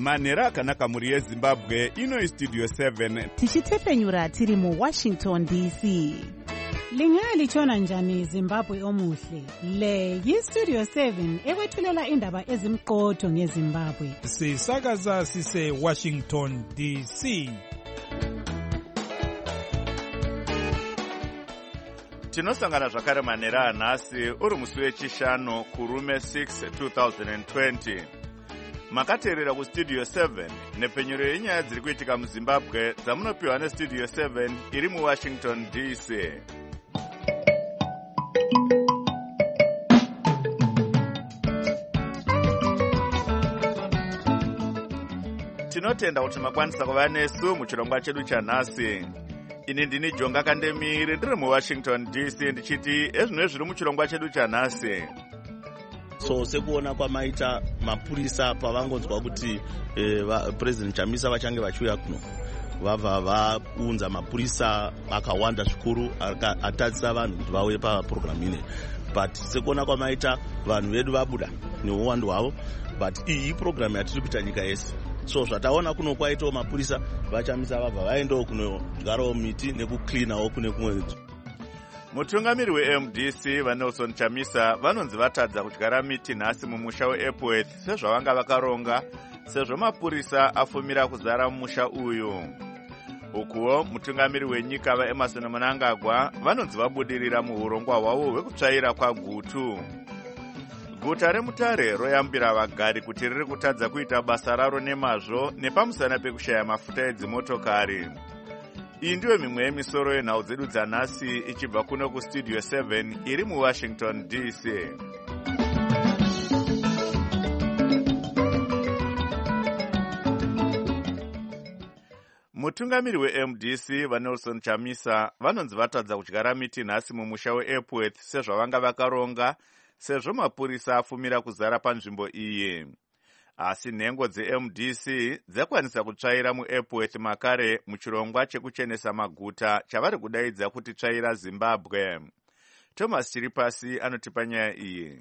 manhero akanaka mhuri yezimbabwe. Ino Studio 7 tichitefenyura tiri muWashington DC. Lingalitshona njani Zimbabwe omuhle? Le yiStudio 7 ekwethulela indaba ezimqotho ngeZimbabwe. Sisakaza sise Washington DC. tinosangana zvakare manhero anhasi uri musi wechishanu kurume 6 2020. makateerera kuStudio 7 nepfenyuro yenyaya dziri kuitika muZimbabwe dzamunopiwa neStudio 7 iri muWashington DC. tinotenda kuti makwanisa kuva nesu muchirongwa chedu chanhasi. Ini ndini Jonga Kandemiri ndiri muWashington DC ndichiti ezvino zviri muchirongwa chedu chanhasi. So sekuona kwamaita mapurisa pavangonzwa kuti President Chamisa vachange vachiuya kuno, vabva vaunza mapurisa akawanda zvikuru atadzisa vanhu kuti vauye paprogramu ine. But sekuona kwamaita vanhu vedu vabuda neuwandu hwavo, but iyi program yatiri kuita nyika yese. So zvataona kuno kwaitawo mapurisa vachamisa vabva vaendawo kunodyarawo miti nekuklinawo kune kumwe. Mutungamiri weMDC vaNelson Chamisa vanonzi vatadza kudyara miti nhasi mumusha weEpworth sezvavanga vakaronga, sezvo mapurisa afumira kuzara mumusha uyu. Ukuwo mutungamiri wenyika vaEmmerson Mnangagwa vanonzi vabudirira muurongwa hwavo hwekutsvaira kwagutu. Guta reMutare royambira vagari kuti riri kutadza kuita basa raro nemazvo nepamusana pekushaya mafuta edzimotokari. Iyi ndiyo mimwe yemisoro yenhau dzedu dzanhasi ichibva kuno kuStudio 7 iri muWashington DC. Mutungamiri weMDC vaNelson Chamisa vanonzi vatadza kudyara miti nhasi mumusha weEpworth sezvavanga vakaronga, sezvo mapurisa afumira kuzara panzvimbo iyi. Asi nhengo dzeMDC dzakwanisa kutsvaira muEpworth makare muchirongwa chekuchenesa maguta chavari kudaidza kuti tsvaira Zimbabwe. Thomas Chiripasi anotipa nyaya iyi.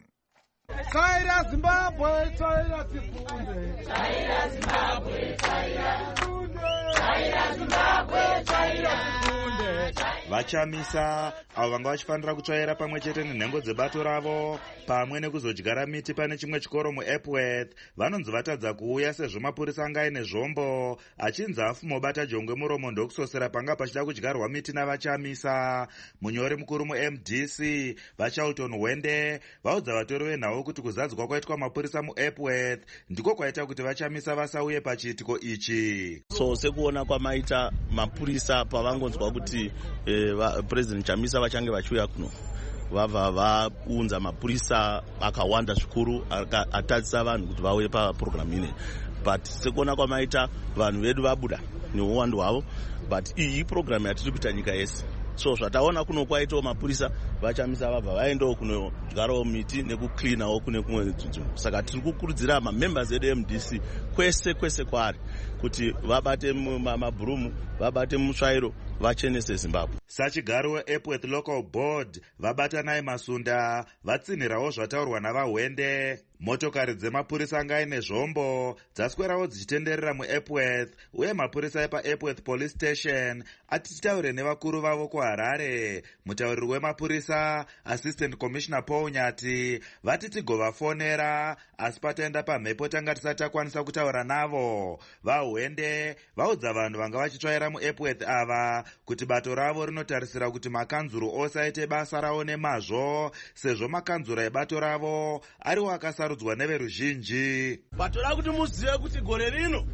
Tsvaira Zimbabwe, tsvaira tifunde. Tsvaira Zimbabwe, tsvaira tifunde. Tsvaira Zimbabwe, tsvaira tifunde. Vachamisa avo vanga vachifanira kutsvaira pamwe chete nenhengo dzebato ravo pamwe nekuzodyara miti pane chimwe chikoro muEpworth vanonzi vatadza kuuya sezvo mapurisa anga aine zvombo achinzi afumobata jongwe muromo ndokusosera panga pachida kudyarwa miti navachamisa. Munyori mukuru muMDC vaCharlton Wende vaudza vatori venhau kuti kuzadzwa kwaitwa mapurisa muEpworth ndiko kwaita kuti vachamisa vasauye pachiitiko ichi. So sekuona kwamaita mapurisa pavangonzwa kuti President Chamisa vachange vachiuya kuno, vabva vaunza mapurisa akawanda zvikuru atadzisa vanhu kuti vauye paprogramu ine. But sekuona kwamaita vanhu vedu vabuda neuwandu hwavo, but iyi program yatiri kuita nyika yese. So zvataona kuno kwaitawo mapurisa vachamisa vabva vaendawo kunodyarawo miti nekuklinawo kune kumwe nzvimbo. Saka tiri kukurudzira mamembers edu eMDC kwese kwaari kuti vabate mabhurumu, vabate mutsvairo, vachenese Zimbabwe. Sachigaro weEpworth Local Board vabatanai Masunda vatsinhirawo zvataurwa navaHwende. Motokari dzemapurisa anga aine zvombo dzaswerawo dzichitenderera muEpworth, uye mapurisa epaEpworth Police Station ati titaure nevakuru vavo kuHarare. Mutauriri wemapurisa Assistant Commissioner Paul Nyati vati tigovafonera asi pataenda pamhepo tanga tisati takwanisa kutaura navo. VaHwende vaudza vanhu vanga vachitsvaira muEpworth ava kuti bato ravo rinotarisira kuti makanzuru ose aite basa ravo nemazvo, sezvo makanzura ebato ravo ariwo akasarudzwa neveruzhinji. Bato ravo kuti muzive kuti gore rino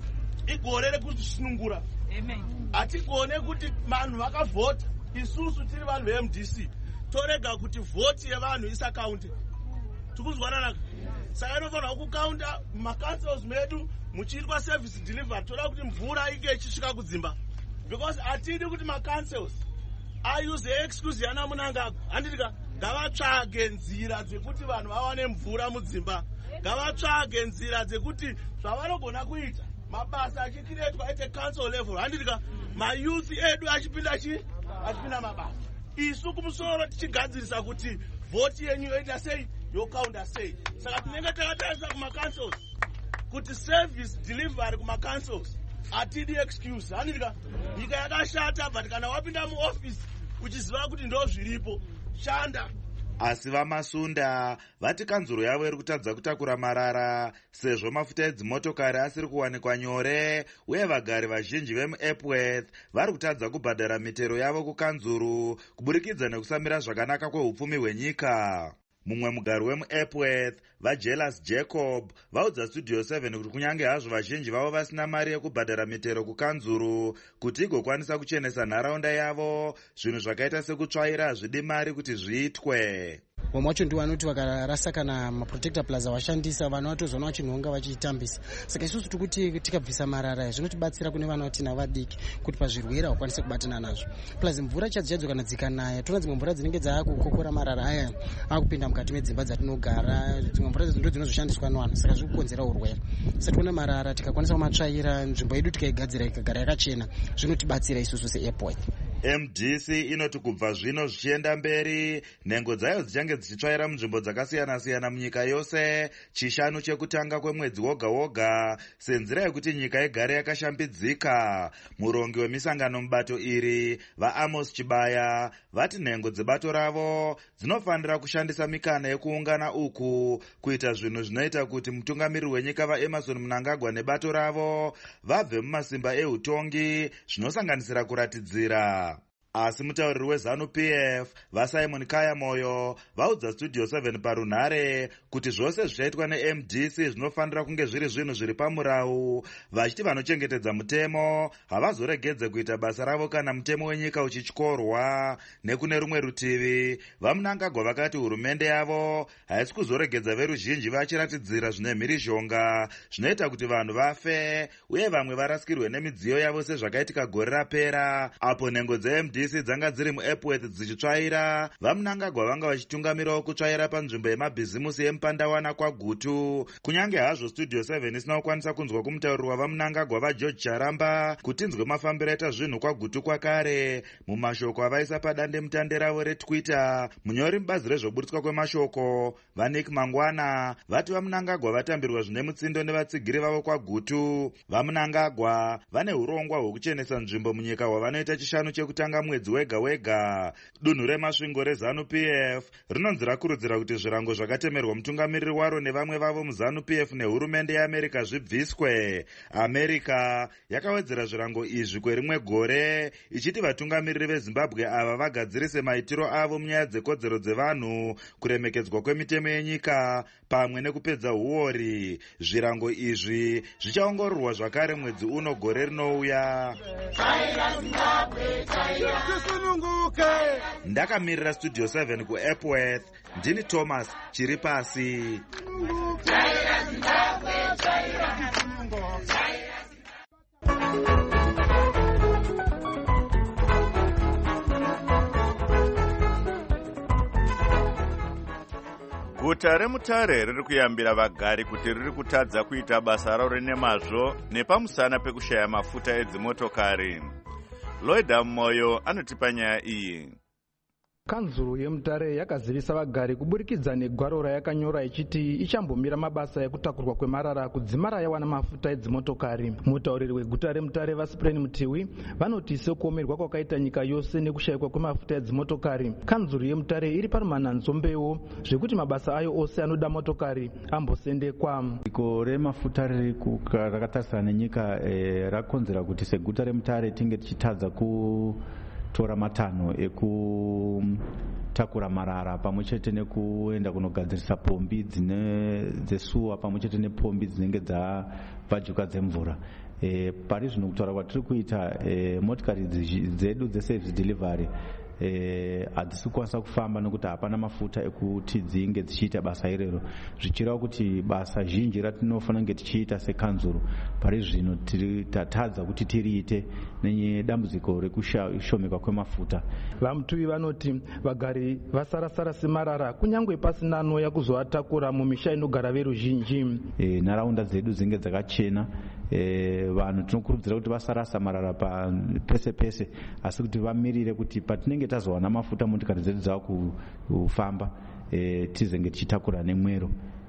igore rekusunungura. Hatigone kuti vanhu vakavhota, isusu tiri vanhu veMDC torega kuti vhoti yevanhu isakaunte. Tikuzwanana. Saka inofanira kukaunta makancils medu muchiitwa service delivery, toda kuti mvura ike ichisvika kudzimba. Because atidi kuti makancils ause excuse yana Mnangagwa. Handitika ngavatsvage nzira dzekuti vanhu vawane mvura mudzimba. Ngavatsvage nzira dzekuti zvavanogona kuita mabasa achikiretwa at a council level. Handitika mayouth edu achipinda mabasa. Isu kumusoro tichigadzirisa kuti voti yenyu yoita sei, yokaunda sei. Saka tinenge takatarisa kumacancils kuti service delivery kuma-councils hatidi excuse. Hanidika nyika yakashata, but kana wapinda muoffice uchiziva kuti ndo zviripo, shanda. Asi vamasunda vati kanzuro yavo iri kutadza kutakura marara sezvo mafuta edzimotokari asiri kuwanikwa nyore, uye vagari vazhinji vemuEpworth vari kutadza kubhadhara mitero yavo kukanzuru kuburikidza nekusamira zvakanaka kweupfumi hwenyika. Mumwe mugari wemuEpworth, vaJealous Jacob, vaudza Studio 7 kuti kunyange hazvo vazhinji vavo vasina mari yekubhadhara mitero kukanzuru kuti igokwanisa kuchenesa nharaunda yavo, zvinhu zvakaita sekutsvaira hazvidi mari kuti zviitwe. Vamwe vacho ndivo vanoti vakarasa kana maprotector plaza vashandisa, vana vatozoona vachinhonga vachitambisa. Saka isusu tikuti tikabvisa marara zvinotibatsira kune vana vatina vadiki kuti pazvirwere vakwanise kubatana nazvo. Plus mvura chadzo kana dzikanaya, tona dzimwe mvura dzinenge dzaakukokora marara aya akupinda mukati medzimba dzatinogara, dzimwe mvura ndo dzinozoshandiswa nevanhu, saka zviri kukonzera urwere. Saka tiona marara tikakwanisa kumatsvaira, nzvimbo yedu tikaigadzira ikagara yakachena, zvinotibatsira isusu seAirport. MDC inoti kubva zvino zvichienda mberi, nhengo dzayo dzichange dzichitsvaira munzvimbo dzakasiyana-siyana munyika yose chishanu chekutanga kwemwedzi woga woga, senzira yekuti nyika igare yakashambidzika. Murongi wemisangano mubato iri, vaAmos Chibaya, vati nhengo dzebato ravo dzinofanira kushandisa mikana yekuungana uku kuita zvinhu zvinoita kuti mutungamiriri wenyika vaEmmerson Mnangagwa nebato ravo vabve mumasimba eutongi, zvinosanganisira kuratidzira. Asi mutauriri weZANU-PF vaSimon Kayamoyo vaudza Studio 7 parunhare kuti zvose zvichaitwa neMDC zvinofanira kunge zviri zvinhu zviri pamurau, vachiti vanochengetedza mutemo havazoregedze kuita basa ravo kana mutemo wenyika uchityorwa. Nekune rumwe rutivi, vaMnangagwa vakati hurumende yavo haisi kuzoregedza veruzhinji vachiratidzira zvine mhirizhonga zvinoita kuti vanhu vafe uye vamwe varasikirwe nemidziyo yavo sezvakaitika gore rapera, apo nhengo dzeMDC dzanga dziri muEpworth dzichitsvaira. vaMnangagwa vanga vachitungamirawo kutsvaira panzvimbo yemabhizimusi yemupandawana kwaGutu. Kunyange hazvo Studio 7 isina kukwanisa kunzwa kumutauriri wavaMnangagwa vaGeorge Charamba kuti inzwe mafambiro aita zvinhu kwaGutu kwakare. Mumashoko avaisa padande mutande ravo reTwitter, munyori mubazi rezvoburitswa kwemashoko vaNick Mangwana vati vaMnangagwa vatambirwa zvine mutsindo nevatsigiri vavo kwaGutu. vaMnangagwa vane urongwa hwekuchenesa nzvimbo munyika hwavanoita chishanu chekutanga mwedzi wega wega. Dunhu remasvingo reZANU-PF rinonzi rakurudzira kuti zvirango zvakatemerwa mutungamiriri waro nevamwe vavo muZANU-PF nehurumende yeAmerica zvibviswe. America yakawedzera zvirango izvi kwerimwe gore ichiti vatungamiriri veZimbabwe ava vagadzirise maitiro avo munyaya dzekodzero dzevanhu, kuremekedzwa kwemitemo yenyika pamwe nekupedza huori. Zvirango izvi zvichaongororwa zvakare mwedzi uno gore rinouya. Ndakamirira Studio 7 kuEpworth, ndini Thomas Chiripasi. Guta reMutare riri kuyambira vagari kuti riri kutadza kuita basa raro nemazvo nepamusana pekushaya mafuta edzimotokari. Lloyd Moyo anotipa nyaya iyi. Kanzuru yeMutare yakazivisa vagari kuburikidza negwaro rayakanyora ichiti ichambomira mabasa ekutakurwa kwemarara kudzimara yawana mafuta edzimotokari. Mutauriri weguta reMutare vaSpren Mutiwi vanoti sekuomerwa kwakaita nyika yose nekushayikwa kwemafuta edzimotokari, kanzuru yeMutare iri parumananzombewo zvekuti mabasa ayo ose anoda motokari ambosendekwa. Iko remafuta rakatarisana nenyika rakonzera kuti seguta reMutare tinge tichitadza tora matanho ekutakura marara pamwe chete nekuenda kunogadzirisa pombi dzesuwa pamwe chete nepombi dzinenge dzabvajuka dzemvura. Pari zvino kutaura kwatiri kuita motikari dzedu dzeservice delivery hadzisi kukwanisa kufamba nekuti hapana mafuta ekuti dzinge dzichiita basa irero, zvichireva kuti basa zhinji ratinofanira kunge tichiita sekanzuru pari zvino tatadza kuti tiriite nedambudziko rekushomeka kwemafuta. VaMutuvi vanoti vagari vasarasara semarara kunyange pasina anoya kuzoatakura mumisha inogara veruzhinji. Nharaunda dzedu dzinge dzakachena. Vanhu tinokurudzira kuti vasarasa marara pese pese, asi kuti vamirire kuti patinenge tazowana mafuta motikari dzedu dzava kufamba tizenge tichitakura nemwero.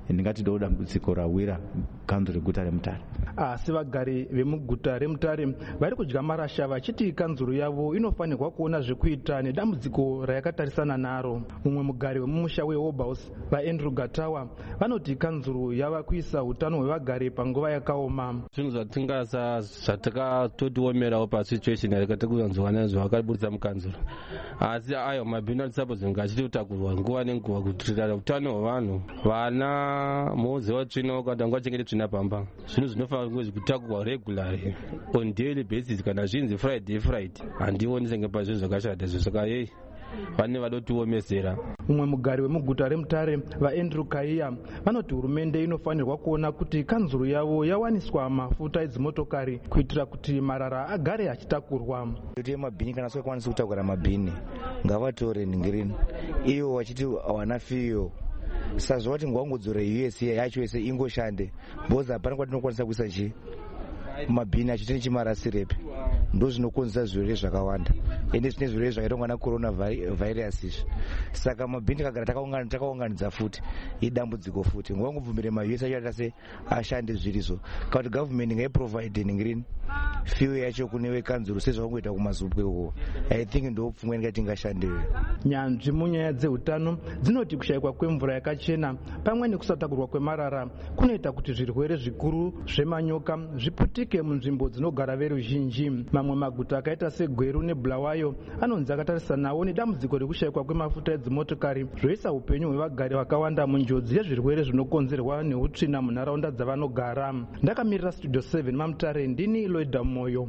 ndingati ndo dambudziko rawira kanzuro reguta reMutare. Asi vagari vemuguta reMutare vari kudya marasha vachiti kanzuro yavo inofanirwa kuona zvekuita nedambudziko rayakatarisana naro. Mumwe mugari wemumusha weHobhouse vaAndrew Gatawa vanoti kanzuro yava kuisa utano hwevagari panguva yakaoma. Zvinhu zvatakatotiomerawo pasituation yakatakuyanzwa nazvo vakaburitsa mukanzuro, asi ayo mabhini atisapozenge achitotakurwa nguva nenguva kutirira utano hwevanhu. Vana mhoze watsvina ukatanga wachengete tsvina pamba, zvinhu zvinofanira kunge zvikutakurwa regularly on daily basis, kana zvinzi Friday. Handioni senge pazvinhu zvakashata izvo, saka yei vane vadotiomesera. Mumwe mugari wemuguta reMutare vaAndrew Kaiya vanoti hurumende inofanirwa kuona kuti kanzuro yavo yawaniswa mafuta edzimotokari kuitira kuti marara agare achitakurwa. Kuti mabhini kana sikwanisa kutakura mabhini ngavatore nhingirini iyo wachiti wana fiyo sazvo wati ngwangudzore US yacho yese ingoshande boza hapana kwatinokwanisa kuisa chi mabhini achitini chimarasirepi ndo zvinokonzera zvirwere zvakawanda ende zvine zvirwere zvakaitwa na corona virus izvi. Saka mabhini kagara takaunganidza futi idambudziko futi ngwangubvumire maUS acho se ashande zvirizo kuti government ngaiprovide nhingirini fuel yacho kune wekanzuro sezvakungoita kumazupwe uko. I think ndo pfungwa ingatingashandire. Nyanzvi munyaya dzeutano dzinoti kushayikwa kwemvura yakachena pamwe nekusatakurwa kwemarara kunoita kuti zvirwere zvikuru zvemanyoka zviputike munzvimbo dzinogara veruzhinji. Mamwe maguta akaita seGweru neBulawayo anonzi akatarisanawo nedambudziko rekushayikwa kwemafuta edzimotokari zvoisa upenyu hwevagari vakawanda munjodzi yezvirwere zvinokonzerwa neutsvina munharaunda dzavanogara. Ndakamirira Studio 7 maMutare, ndini Loida Moyo.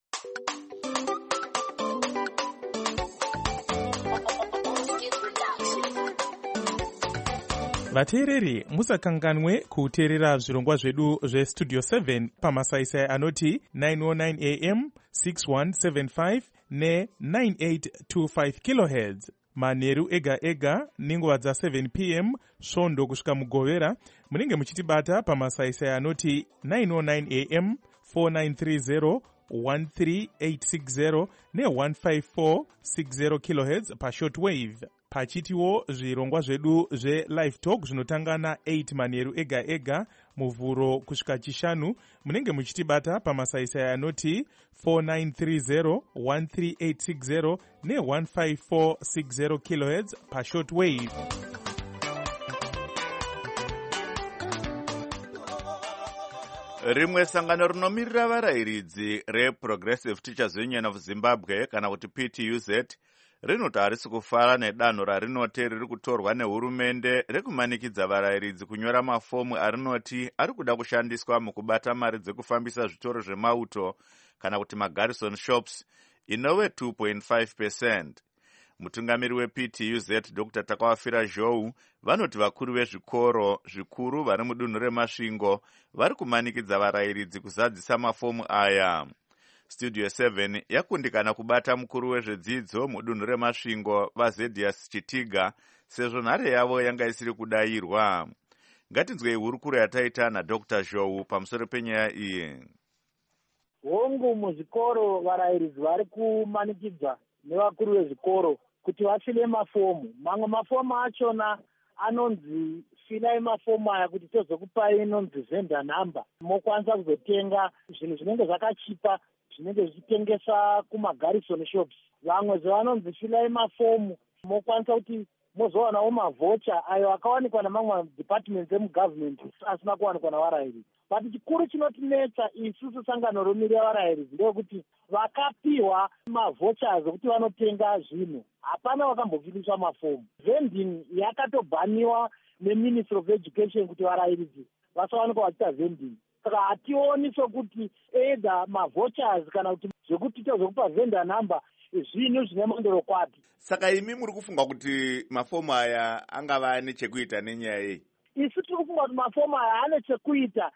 Vateereri, musakanganwe kuteerera zvirongwa zvedu zveStudio 7 pamasaisai anoti 909 AM, 6175 ne9825 kHz. Manheru ega ega nenguva dza7 PM svondo kusvika mugovera munenge muchitibata pamasaisai anoti 909 AM, 4930 13860 ne15460 kHz pashortwave. Pachitiwo zvirongwa zvedu zveLive Talk zvinotanga na8 manheru ega ega muvhuro kusvika chishanu munenge muchitibata pamasaisai anoti 4930 13860 ne15460 kHz pashortwave. Rimwe sangano rinomirira varayiridzi reProgressive Teachers Union of Zimbabwe kana kuti PTUZ rinoti harisi kufara nedanho rarinoti riri kutorwa nehurumende rekumanikidza varayiridzi kunyora mafomu arinoti ari kuda kushandiswa mukubata mari dzekufambisa zvitoro zvemauto kana kuti magarrison shops inove 2.5%. Mutungamiri wePTUZ Dr. Takawafira Zhou vanoti vakuru vezvikoro zvikuru vari mudunhu reMasvingo vari kumanikidza varayiridzi kuzadzisa mafomu aya. Studio 7 yakundikana kubata mukuru wezvedzidzo mudunhu reMasvingo vaZedius Chitiga sezvo nhare yavo yanga isiri kudayirwa. Ngatinzwei hurukuro yataita naDr. Zhou pamusoro penyaya iyi. Hongu muzvikoro varayiridzi vari kumanikidza nevakuru vezvikoro kuti vafile mafomu. Mamwe mafomu achona anonzi filai mafomu aya kuti tozokupai inonzi vendor number. Mokwanisa kuzotenga zvinhu zvinenge zvakachipa zvinenge zvichitengesa kumagarrison shops. Vamwe zvavanonzi filai mafomu mokwanisa kuti mozowanawo mavhocha ayo akawanikwa namamwe departments emugovernment asina kuwanikwa navarayiridzi. But chikuru chinotinetsa isusu sangano romirira varayiridzi ndeyekuti vakapiwa mavhochas okuti vanotenga zvinhu hapana vakambofiniswa mafomu. Vending yakatobhaniwa neMinistry of Education kuti varayiridzi vasawanikwa vachiita vending. Saka hationi sokuti either mavhochas kana kuti zvekuti tozokupa vendor number zvinhu zvine mandorokwati. Saka imi muri kufunga kuti mafomu aya angava nechekuita nenyaya yei? Isu tiri kufunga kuti mafomu aya ane chekuita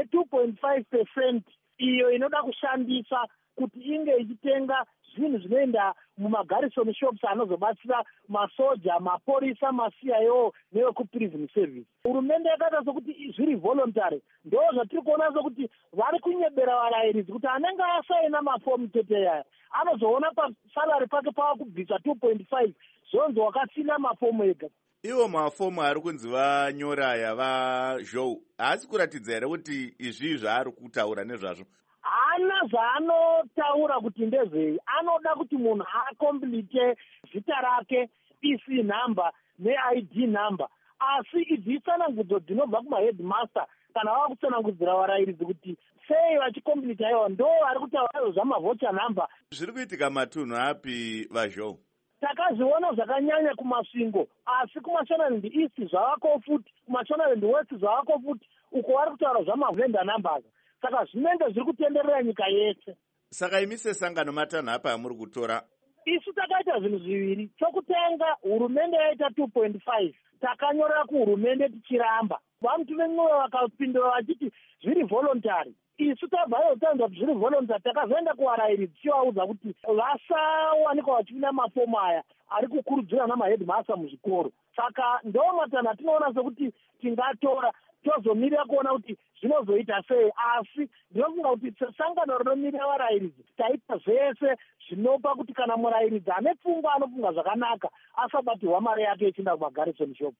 ne2.5% iyo inoda kushandisa kuti inge ichitenga zvinhu zvinoenda mumagarrison shops anozobatsira masoja, maporisa, maCIO nevekuprison service. Hurumende yakaita sokuti zviri voluntary. Ndo zvatiri kuona sokuti vari kunyebera varayiridzi kuti anenge asaina mafomu tete aya anozoona pasalari pake pava kubvisa 2.5 zvonzi wakasina mafomu ega. Iwo mafomu ari kunzi vanyora yavazhou haasi kuratidza here kuti izvi zvaari kutaura nezvazvo? Hana zvaanotaura kuti ndezvei. Anoda kuti munhu akomplete zita rake, EC number ne-ID number. Asi idzi itsanangudzo dzinobva kumaheadmaster kana vava kutsanangudzira varairidzi kuti sei vachikompleta ivo ndo vari kutaura zvamavhocha number. Zviri kuitika matunhu api vazhou? Takazviona zvakanyanya kumasvingo, asi kumaShonaland East zvavako futi, kumaShonaland West zvavako futi, uko vari kutaura zvamavenda numbers. Saka zvinenge zviri kutenderera nyika yese. Saka imi sesangano matanhu apa amuri kutora? Isu takaita zvinhu zviviri. Chokutenga, hurumende yaita 2.5. Takanyorera kuhurumende tichiramba. Vantu vemwoyo vakapindura vachiti zviri voluntary. Isu tabvayo taenda kuti zviri voluntary, takazoenda kuvarairidzi tichivaudza kuti vasawanikwa vachipinda mafomu aya ari kukurudzirwa namaheadmaster muzvikoro. Saka ndo matanhu atinoona sekuti tingatora tozomirira kuona kuti zvinozoita sei. Asi ndinofunga kuti sesangano rinomirira varairidzi taita zvese zvinopa kuti kana murairidzi ane pfungwa anofunga zvakanaka asabatirwa mari yake ichienda kumagarrison shop.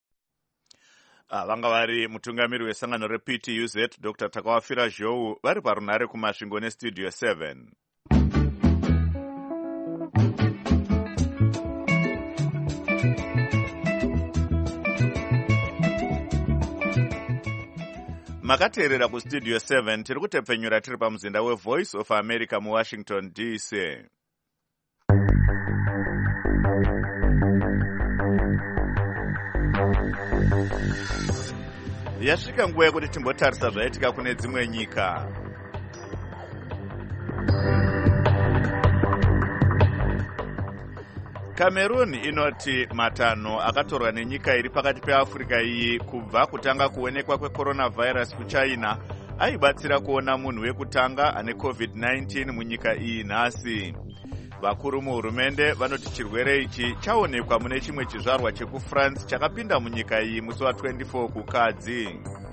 Vanga vari mutungamiri wesangano rePTUZ Dr. Takawafira Zhou vari parunare kumasvingo nestudio 7. Makateerera kustudio 7 tiri kutepfenyura tiri pamuzinda weVoice of America muWashington DC. Yasvika nguva yekuti timbotarisa zvaitika kune dzimwe nyika. Cameroon inoti matanho akatorwa nenyika iri pakati peAfrica iyi kubva kutanga kuonekwa kwecoronavirus kuChina aibatsira kuona munhu wekutanga ane COVID-19 munyika iyi nhasi. Vakuru muhurumende vanoti chirwere ichi chaonekwa mune chimwe chizvarwa chekuFrance chakapinda munyika iyi musi wa24 kukadzi.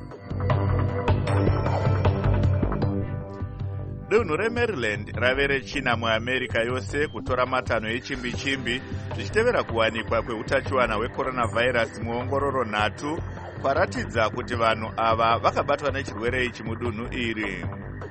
Dunhu reMaryland rave rechina muAmerica yose kutora matanho echimbi-chimbi zvichitevera kuwanikwa kweutachiwana hwecoronavirus muongororo 3 kwaratidza kuti vanhu ava vakabatwa nechirwere ichi mudunhu iri.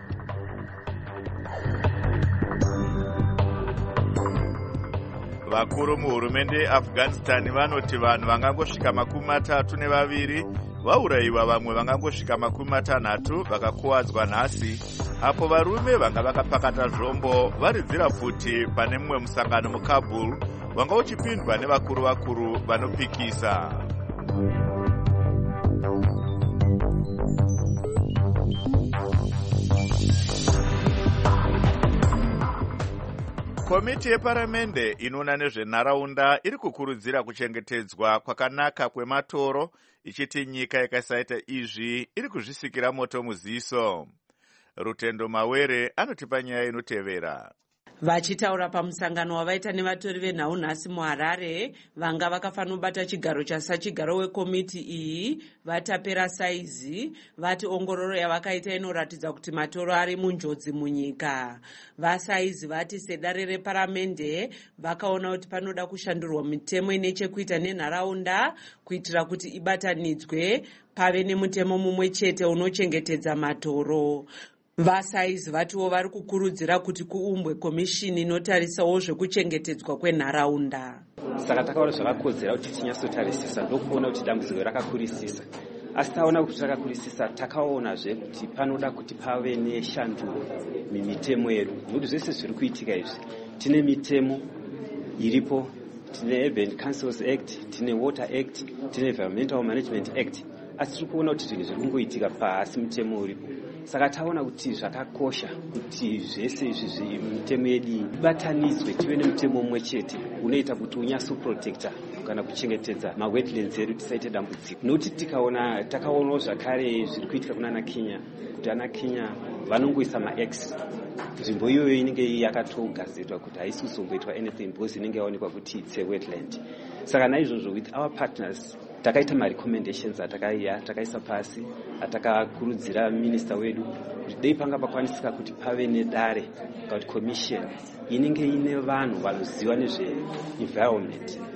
Vakuru muhurumende yeAfghanistan vanoti vanhu vangangosvika 32 vaurayiwa, vamwe vangangosvika 60 vakakuwadzwa nhasi, apo varume vanga vakapakata zvombo varidzira futi pane mumwe musangano muKabul wanga uchipindwa nevakuru vanopikisa. Komiti yeparamende inoona nezvenharaunda iri kukurudzira kuchengetedzwa kwakanaka kwematoro, ichiti nyika ikasaita izvi iri kuzvisikira moto muziso. Rutendo Mawere anotipa nyaya inotevera. Vachitaura pamusangano wavaita nevatori venhau nhasi muHarare, vanga vakafanira kubata chigaro chasachigaro wekomiti iyi vatapera saizi vati ongororo yavakaita inoratidza kuti matoro ari munjodzi munyika. Vasaizi vati sedare reparamende vakaona kuti panoda kushandurwa mitemo ine chekuita nenharaunda kuitira kuti ibatanidzwe pave nemutemo mumwe chete unochengetedza matoro. Vasaizi vatiwo vari kukurudzira kuti kuumbwe komishini inotarisawo zvekuchengetedzwa kwenharaunda. Saka takaona zvakakodzera kuti tinyatsotarisisa ndokuona kuti dambudziko rakakurisisa. Asi taona kuti rakakurisisa, takaonazve kuti panoda kuti pave neshanduro mimitemo yedu. Nokuti zvese zviri kuitika izvi, tine mitemo iripo, tine Urban Councils Act, tine Water Act, tine Environmental Management Act. Asi tiri kuona kuti zvinhu zviri kungoitika pasi mutemo uripo. Saka taona kuti zvakakosha kuti zvese izvi mitemo yedu ibatanidzwe tive nemutemo umwe chete unoita kuti unyatsoprotecta kana kuchengetedza mawetlands edu tisaite dambudziko. Nokuti takaonawo zvakare zviri kuitika kuna Kenya, kuti ana Kenya vanongoisa max. Nzvimbo iyoyo inenge yakatogadzirwa kuti haisi kuzomboitwa anything because inenge yaonekwa kuti it's a wetland. Saka naizvozvo with our partners takaita marecommendations atakaisa pasi, atakakurudzira minista wedu kuti dei panga pakwanisika kuti pave nedare kuti commission inenge ine vanhu vanoziva nezve environment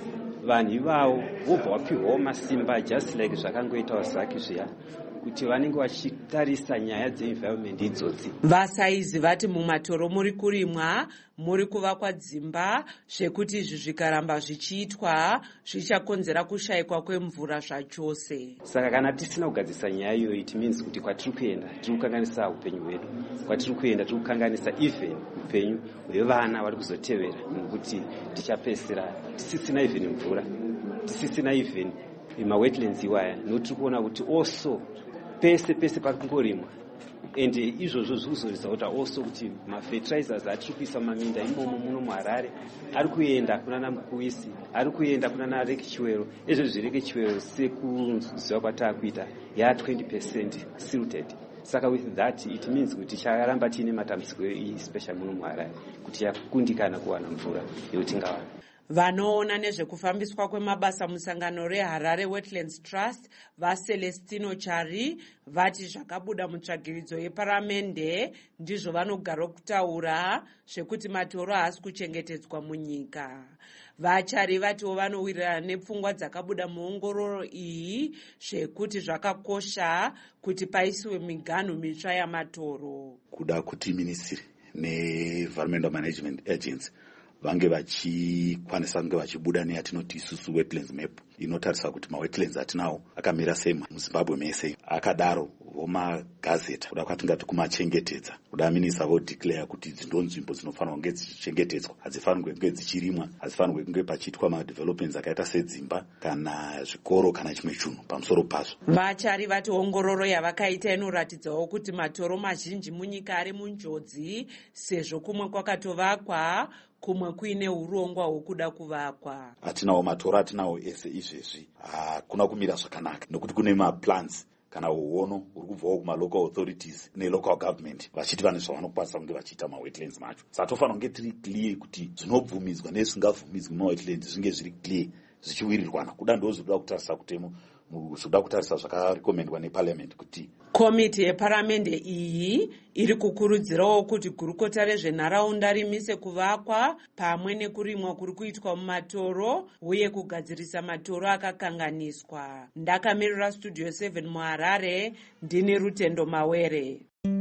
vanhu ivavo vobva vapihwawo masimba just like zvakangoitawo zaki zviya kuti vanenge vachitarisa nyaya dzeenvironment idzodzi. Vasaizi vati mumatoro muri kurimwa, muri kuvakwa dzimba, zvekuti izvi zvikaramba zvichiitwa zvichakonzera kushayikwa kwemvura zvachose. Saka kana tisina kugadzirisa nyaya iyoyi, it means kuti kwatiri kuenda tiri kukanganisa upenyu hwedu, kwatiri kuenda tiri kukanganisa even upenyu hwevana vari kuzotevera, nokuti tichapedzisira tisisina even mvura, tisisina even mawetlands iwaya, nokuti tiri kuona kuti also pese pari kungorimwa, and izvozvo zvikuzoridza kuti also kuti mafertilizers atiri kuisa mumaminda imomo muno muHarare ari kuenda kunana Mukuisi, ari kuenda kunana Reke Chiwero. Izvo zvireke Chiwero sekuziva kwataakuita ya 20% silted. Saka with that it means kuti chakaramba tiine matambudziko especially muno muHarare kuti yakundikana kuwana mvura yotingawana. Vanoona nezvekufambiswa kwemabasa musangano reHarare Wetlands Trust vaCelestino Chari vati zvakabuda mutsvagiridzo yeparamende ndizvo vanogara kutaura zvekuti matoro haasi kuchengetedzwa munyika. Vachari vatiwo vanowirirana nepfungwa dzakabuda muongororo iyi zvekuti zvakakosha kuti paisiwe miganhu mitsva yamatoro. Kuda kuti ministry neEnvironmental Management Agency vange vachikwanisa kunge vachibuda neyatinoti isusu wetlands map inotarisa kuti mawetlands atinawo akamira sei muZimbabwe mese. Akadaro vomagazeta kuda kwatingati kumachengetedza, kuda minisa vodeclare kuti idzi ndo nzvimbo dzinofanirwa kunge dzichichengetedzwa, hadzifanirwi kunge dzichirimwa, hadzifanirwi kunge pachiitwa madevelopments akaita sedzimba kana zvikoro kana chimwe chinhu pamusoro pazvo. Vachari vati ongororo yavakaita inoratidzawo kuti matoro mazhinji munyika ari munjodzi sezvo kumwe kwakatovakwa kumwe kuine urongwa hwekuda kuvakwa. Atinawo matoro atinawo ese izvezvi hakuna kumira zvakanaka nokuti kune maplans kana uono uri kubvawo kumalocal authorities nelocal government vachiti vane zvavanokwanisa kunge vachiita mawetlands macho. Saka tofanira kunge tiri clear kuti zvinobvumidzwa nezvisingabvumidzwi mawetlands zvinge zviri clear zvichiwirirwana. Kuda ndo zvinoda kutarisa kutemo zvoda kutarisa zvakarekomendwa neparliament kuti komiti yeparamende iyi iri kukurudzirawo kuti gurukota rezvenharaunda rimise kuvakwa pamwe nekurimwa kuri kuitwa mumatoro uye kugadzirisa matoro akakanganiswa. Ndakamirira Studio 7 muHarare, ndini Rutendo Mawere.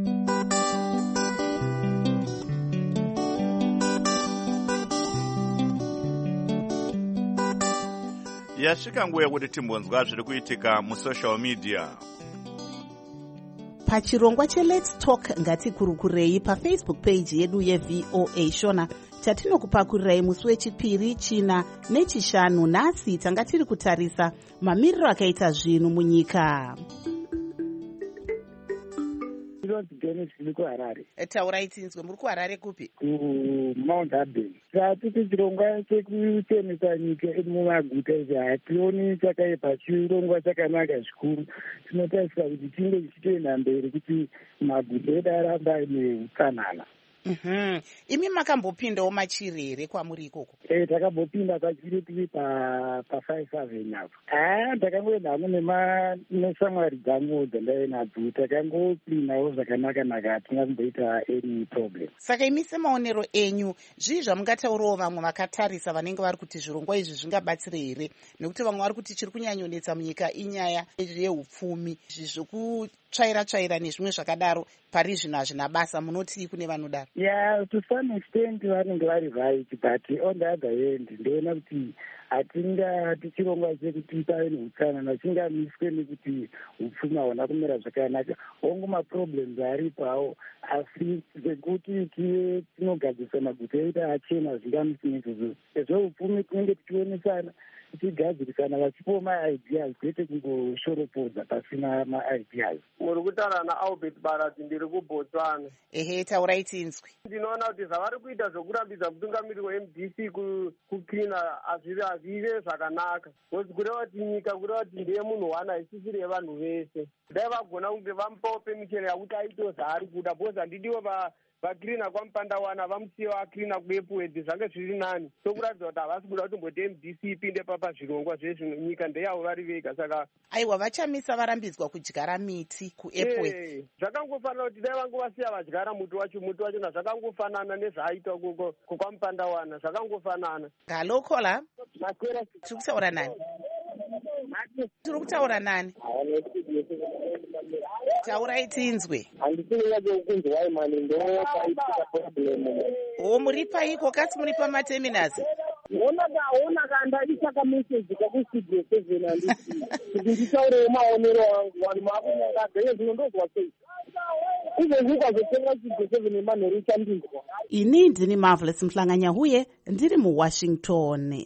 Yasvika nguva yekuti timbonzwa zviri kuitika musocial media. Pachirongwa cheLet's Talk ngatikurukurei paFacebook page yedu yeVOA Shona chatinokupakurirai musi wechipiri, china nechishanu. Nhasi tanga tiri kutarisa mamiriro akaita zvinhu munyika. Ndiri kuHarare. Taurai tinzwe, muri kuHarare kupi? Mount Aben. Tatiti chirongwa chekutemesa nyika mumaguta izvi hationi chakaipa, chirongwa chakanaka zvikuru. Tinotarisira kuti tinge tichitoenda mberi kuti maguta edu aramba neutsanana. Imi makambopindawo machiri here kwamuri ikoko? Takambopinda pachiri tiri pa5 apo. Takangoenda hangu neshamwari dzangu dzandainadzo, takangopinawo zvakanaka-naka, hatina kumboita any problem. Saka imi semaonero enyu, zvii zvamungataurawo vamwe vakatarisa vanenge vari kuti zvirongwa izvi zvingabatsire here? Nekuti vamwe vari kuti chiri kunyanyonetsa munyika inyaya yeupfumi, zvekutsvaira-tsvaira nezvimwe zvakadaro. Pari zvino hazvina basa, munoti kune vanodaro? To some extent vanenge vari right, but on the other hand ndoona kuti hatingati chirongwa chekuti pave neutsanana chingamiswe nekuti upfumi hauna kumira zvakanaka. Hongu maproblems aripo hawo, asi zvekuti tive tinogadzirisa maguta edu achena zvingamisi nezvozvo. Zveupfumi tinenge tichionesana tichigadzirisana vachipowo maideas kwete kungoshorofodza pasina maideas. Muri kutaura naAlbert Barati, ndiri kuBotswana. Taurai tinzwi. Ndinoona kuti zvavari kuita zvokurambidza mutungamiri weMDC kuklina hazvive zvakanaka. Nokuti kureva kuti nyika kureva kuti ndeye munhu wana isisiri yevanhu vese. Dai vagona kunge vamupawo pemichero yakuti aitewo zvaari kuda, because handidiwo vakirina kwamupandawana vamusiyewo akirina kuepwed zvange zviri nani sokuratidza kuti havasi kuda kutomboti MDC ipinde pazvirongwa zvezvinyika ndeyavo vari vega saka aiwa vachamisa varambidzwa kudyara miti kuepwed zvakangofanana kuti dai vangu vasiya vadyara muti wachona zvakangofanana nezvaaita ukoko kwamupandawana zvakangofanana galokola tiri kutaura nani taurai tinzwe handisiniyakunzwai mani ndopaitika problem muri paiko kasi muri pamateminazi ona kandaisa kameseji kakustudio 7 handisi kuti nditaurewo maonero angu vanhu maakunyangadza zvinondozwa sei izvezvi ukazotenga studio 7 emanhoro ichandizwa. ini ndini Marvelous Mhlanganyahuye ndiri muWashington.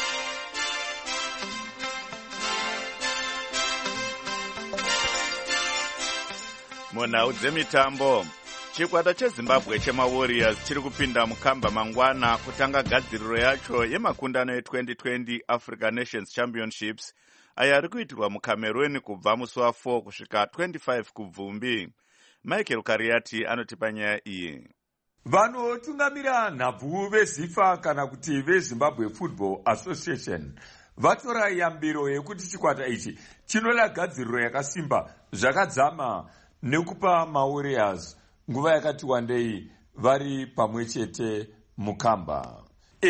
munhau dzemitambo, chikwata chezimbabwe chemawarriors chiri kupinda mukamba mangwana kutanga gadziriro yacho yemakundano e2020 African Nations Championships ayo ari kuitirwa muCameroon kubva musi wa4 kusvika 25 kubvumbi. Michael Kariati anotipa nyaya iyi. Vanotungamira nhabvu veZIFA kana kuti veZimbabwe Football Association vatora yambiro yekuti chikwata ichi chinoda gadziriro yakasimba zvakadzama nekupa maWarriors nguva yakati wandei vari pamwe chete mukamba.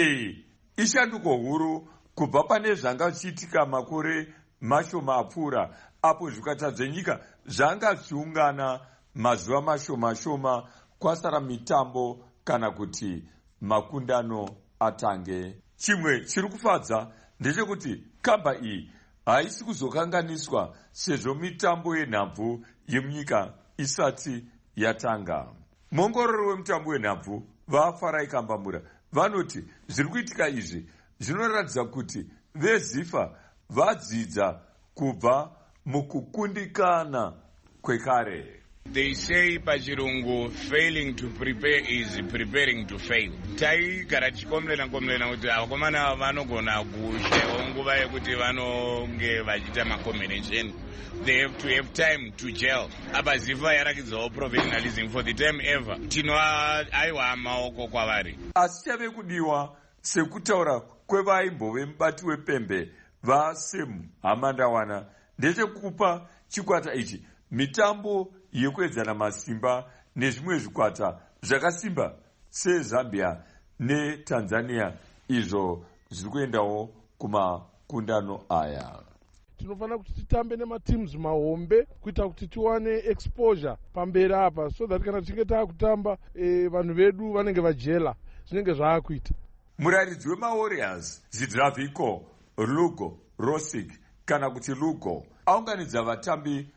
Ishanduko huru kubva pane zvanga zvichiitika makore mashoma apfuura apo zvikwata zvenyika zvanga zviungana mazuva mashoma kwasara mitambo kana kuti makundano atange. Chimwe chiri kufadza ndechekuti kamba iyi haisi kuzokanganiswa sezvo mitambo yenhabvu yemunyika isati yatanga. Muongorori wemutambo wenhabvu vaFarai Kambamura vanoti zviri kuitika izvi zvinoratidza kuti veZIFA vadzidza kubva mukukundikana kwekare. They say pachirungu failing to prepare is preparing to fail. Taigara tichikomlena kuti vakomana vanogona kushayiwa nguva yekuti vanonge vachiita macombination. They have to have time to gel. Apa ZIFA yarakidzawo professionalism for the time ever. Tinoaiwa maoko kwavari. Asi chave kudiwa sekutaura kwevaimbove mubati wepembe vaSem Hamandawana ndechekupa chikwata ichi mitambo yekuedzana masimba nezvimwe zvikwata zvakasimba seZambia neTanzania izvo zviri kuendawo kumakundano aya. Tinofanira kuti titambe nemateams mahombe kuita kuti tiwane exposure pamberi apa so that kana tichinge taakutamba vanhu vedu vanenge vajela zvinenge zvaakuita. Murayiridzi wemaWarriors Zidraviko Lugo Rosik kana kuti Lugo aunganidza vatambi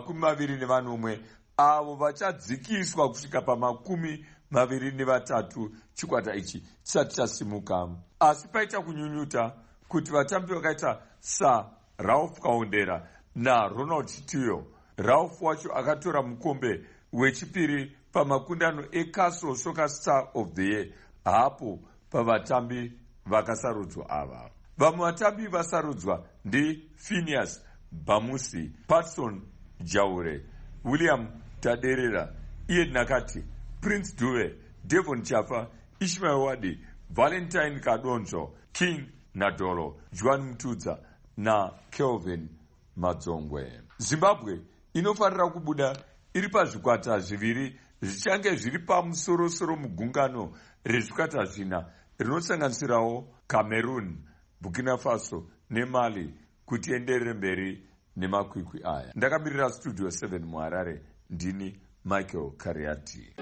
21 avo vachadzikiswa kusvika pa23 chikwata ichi chisati chasimuka. Asi paita kunyunyuta kuti vatambi vakaita saRalph Kaondera naRonald Chitiyo, Ralph wacho akatora mukombe wechipiri pamakundano eCastle Soccer Star of the Year hapo pavatambi vakasarudzwa ava. Vamwe vatambi vasarudzwa ndi Phineas Bamusi, Patson Jaure, William Taderera, Ian Nakati, Prince Dube, Devon Chafa, Ishmael Wadi, Valentine Kadonzo, King Nadolo, Juan Mtudza na Kelvin Madzongwe. Zimbabwe inofanira kubuda iri pazvikwata zviviri zvichange zviri pamusoro mugungano rezvikwata zvina rinosanganisirawo Cameroon, Burkina Faso neMali kuti enderere mberi nemakwikwi aya. Ndakamirira Studio 7 muHarare ndini Michael Kariati.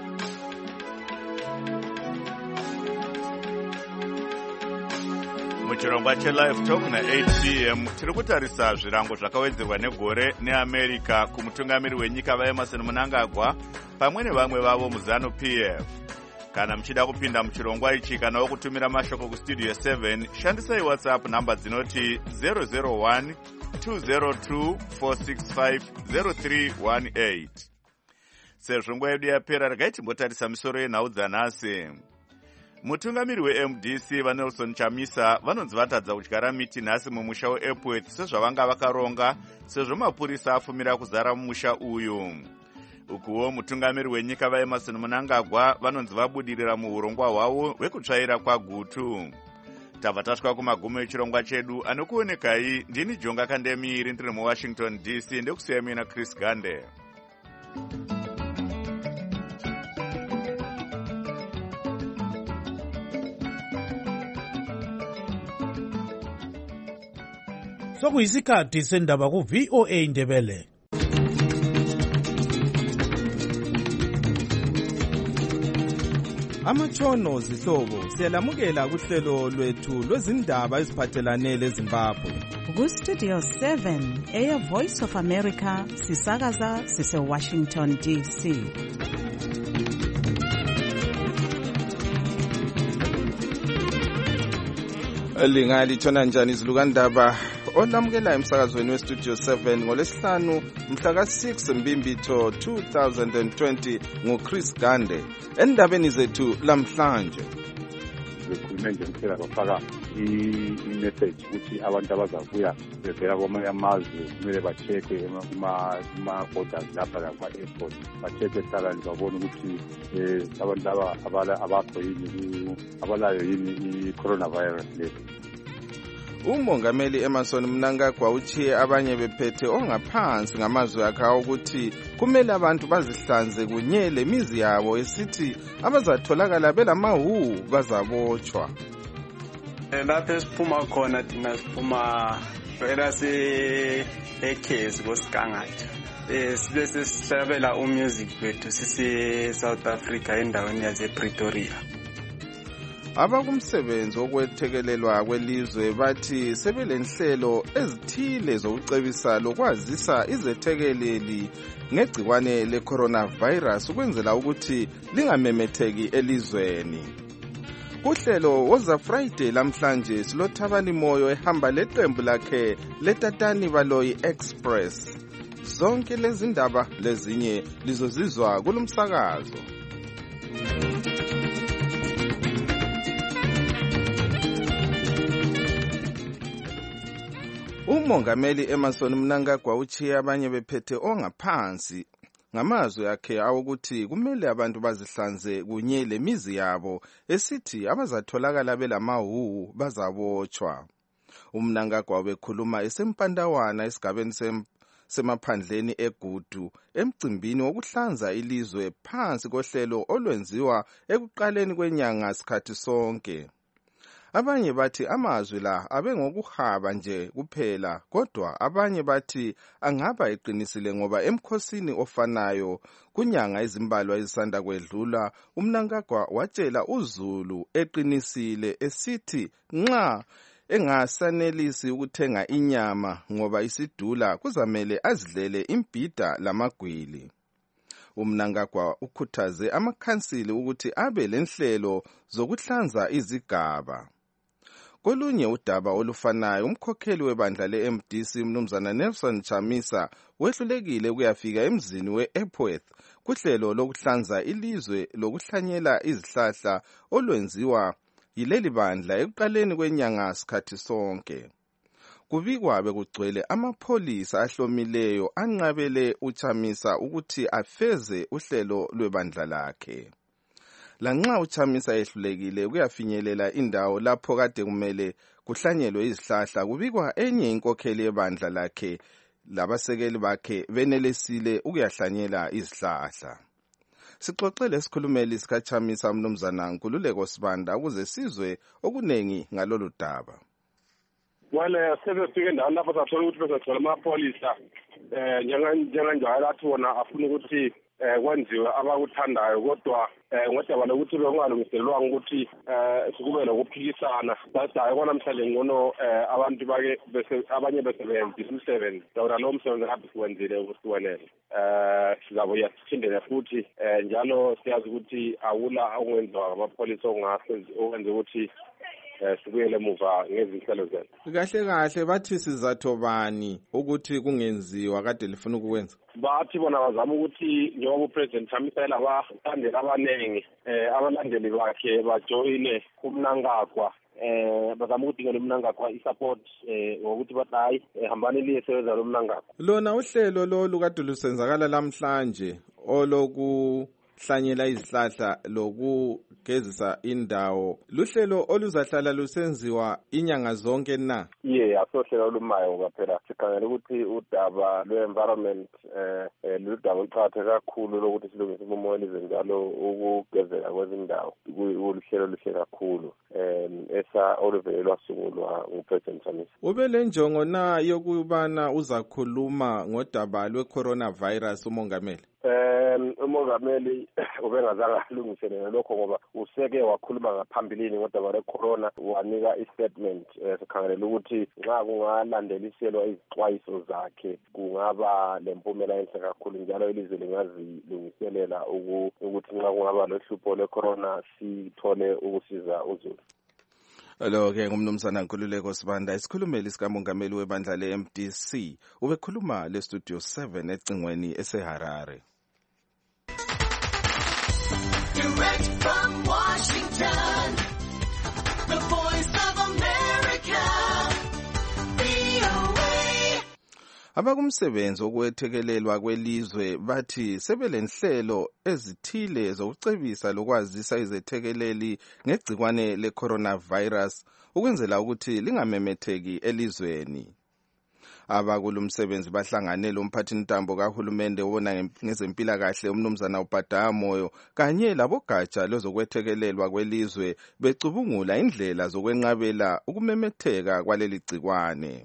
Muchirongwa cheLive Talk na8 PM tiri kutarisa zvirango zvakawedzerwa negore neAmerica kumutungamiri wenyika vaEmerson Mnangagwa pamwe nevamwe vavo muZanu PF. Kana muchida kupinda muchirongwa ichi kana wokutumira mashoko kuStudio 7 shandisai WhatsApp namba dzinoti 001 202 465 0318. Sezvo nguva yedu yapera regai timbotarisa misoro yenhau dzanhasi. Mutungamiri weMDC vaNelson Chamisa vanonzi vatadza kudyara miti nhasi mumusha weEpworth sezvavanga vakaronga sezvo mapurisa afumira kuzara mumusha uyu. ukuwo mutungamiri wenyika vaemarson mnangagwa vanonzi vabudirira muurongwa hwavo hwekutsvaira kwagutu. tabva tasvika kumagumo echirongwa chedu. anokuonekai ndini jonga kandemiri ndiri muwashington dc ndekusiyai mina Chris Gande. sokuyisikhathi sendaba ku-VOA Ndebele. Amatshono zihlobo siyalamukela kuhlelo lwethu lwezindaba eziphathelane leZimbabwe. Ku-Studio 7 Air Voice of America sisakaza sise-Washington DC. Lingalithona njani izilukandaba olamukela emsakazweni weStudio 7 ngolesihlanu mhla ka-6 Mbimbitho 2020 nguChris Gande. Endabeni zethu lamhlanje bekhulume nje kuphela bafaka i-message ukuthi abantu abazabuya bevela kwamanye amazwe kumele ba-check-e kuma-borders lapha lakuma-airport, ba-check-e salani babone ukuthi abantu abakho yini abalayo yini i-coronavirus le. Umongameli Emerson Mnangagwa uchiye abanye bephethe ongaphansi ngamazwi akhe ukuthi kumele abantu bazihlanze kunye lemizi yabo esithi abazatholakala belamahu bazabotshwa. Lapho esiphuma khona thina siphuma ekhezi koSikangatha. Sibe sesihlabela umusic wethu sisi South Africa endaweni yasePretoria. Abakumsebenzi okwethekelelwa kwelizwe bathi sebelenhlelo ezithile zokucebisa lokwazisa izethekeleli ngegciwane le-coronavirus ukwenzela ukuthi lingamemetheki elizweni. Kuhlelo woza Friday lamhlanje silothabani moyo ehamba leqembu lakhe letatani baloyi express. Zonke lezi ndaba lezinye lizozizwa kulumsakazo. Umongameli Emerson Mnangagwa uchiye abanye bephethe ongaphansi ngamazwi akhe ukuthi kumele abantu bazihlanze kunye lemizi yabo esithi abazatholakala belamahu bazabotshwa. Umnangagwa ubekhuluma esempandawana esigabeni semaphandleni eGudu emcimbini wokuhlanza ilizwe phansi kohlelo olwenziwa ekuqaleni kwenyanga sikhathi sonke. Abanye bathi amazwi la abengokuhaba nje kuphela, kodwa abanye bathi angaba eqinisile ngoba emkhosini ofanayo kunyanga ezimbalwa ezisanda kwedlula uMnangagwa watshela uZulu eqinisile esithi nxa engasanelisi ukuthenga inyama ngoba isidula kuzamele azidlele imbhida lamagwili. uMnangagwa ukhuthaze amakhansili ukuthi abe lenhlelo zokuhlanza izigaba. Kolunye udaba olufanayo umkhokheli webandla le-MDC Mnumzana Nelson Chamisa wehlulekile ukuyafika emzini we-Epworth kuhlelo lokuhlanza ilizwe lokuhlanyela izihlahla olwenziwa yileli bandla ekuqaleni kwenyanga sikhathi sonke. Kubikwa bekugcwele amapholisa ahlomileyo anqabele uChamisa ukuthi afeze uhlelo lwebandla lakhe. Lanxa uChamisa ehlulekile kuyafinyelela indawo lapho kade kumele kuhlanyelwe izihlahla, kubikwa enye inkokheli yebandla lakhe labasekeli bakhe benelesile ukuyahlanyela izihlahla. Sixoxele isikhulumeli sikaChamisa Mnumzana Nkululeko Sibanda ukuze sizwe okunengi ngalolu daba. Wale sebefike endaweni lapho sathola ukuthi bezathola amapholisa njenganjalo athi wona afuna ukuthi kwenziwe abakuthandayo, kodwa ngodaba lokuthi bekungalungiselelwanga ukuthi sikube nokuphikisana badayo kwanamhlanje ngcono abantu bake abanye besebenzisa umsebenzi dawuda lo msebenzi ngabe siwenzile ukusiwenele. Sizabuya siphindele futhi njalo siyazi ukuthi awula okwenziwa amapholisa okwenza ukuthi sibuyele emuva ngezinhlelo zethu. Kahle kahle bathi sizatho bani ukuthi kungenziwa kade lifuna ukwenza? Bathi bona bazama ukuthi njengoba uPresident Chamisa abalandeli abaningi abalandeli bakhe bajoyine uMnangagwa bazama ukudingela umnangagwa i-support ngokuthi bathi hayi hambani liyesebenza lo mnangagwa. Lona uhlelo lolu kade lusenzakala lamhlanje olokuhlanyela izihlahla lokugezisa indawo luhlelo oluzahlala lusenziwa inyanga zonke na? Asohlelo olumayo ngoba phela sikhangela ukuthi udaba lwe-environment ludaba oluqakatheke kakhulu lokuthi silungise umoya elizweni njalo ukugezeka kwezindawo uluhlelo oluhle kakhulu oluvele lwasungulwa nguPresident Chamisa. Ube le njongo na yokubana uzakhuluma ngodaba lwe-coronavirus umongameli? Umongameli ubengazange alungiselele lokho ngoba useke wakhuluma ngaphambilini ngodaba lwe-corona wanika i-statement sikhangelela ukuthi nxa kungalandeliselwa izixwayiso zakhe kungaba lempumela enhle kakhulu njalo ilizwe lingazilungiselela ukuthi nxa kungaba lohlupho lwe-corona sithole ukusiza uzulu. Lo-ke ngumnumzana Nkululeko Sibanda isikhulumeli sikamongameli webandla le-MDC ubekhuluma le-Studio 7 ecingweni eseHarare. Direct from Washington, the voice of America, VOA. Abakumsebenzi okwethekelelwa kwelizwe bathi sebelenhlelo ezithile zokucebisa lokwazisa izethekeleli ngegcikwane le-coronavirus ukwenzela ukuthi lingamemetheki elizweni. Abakulumsebenzi bahlangane lomphathintambo kahulumende wona ngezempilakahle umnumzana uBhadaya Moyo kanye labogatsha lozokwethekelelwa kwelizwe becubungula indlela zokwenqabela ukumemetheka kwaleli gcikwane.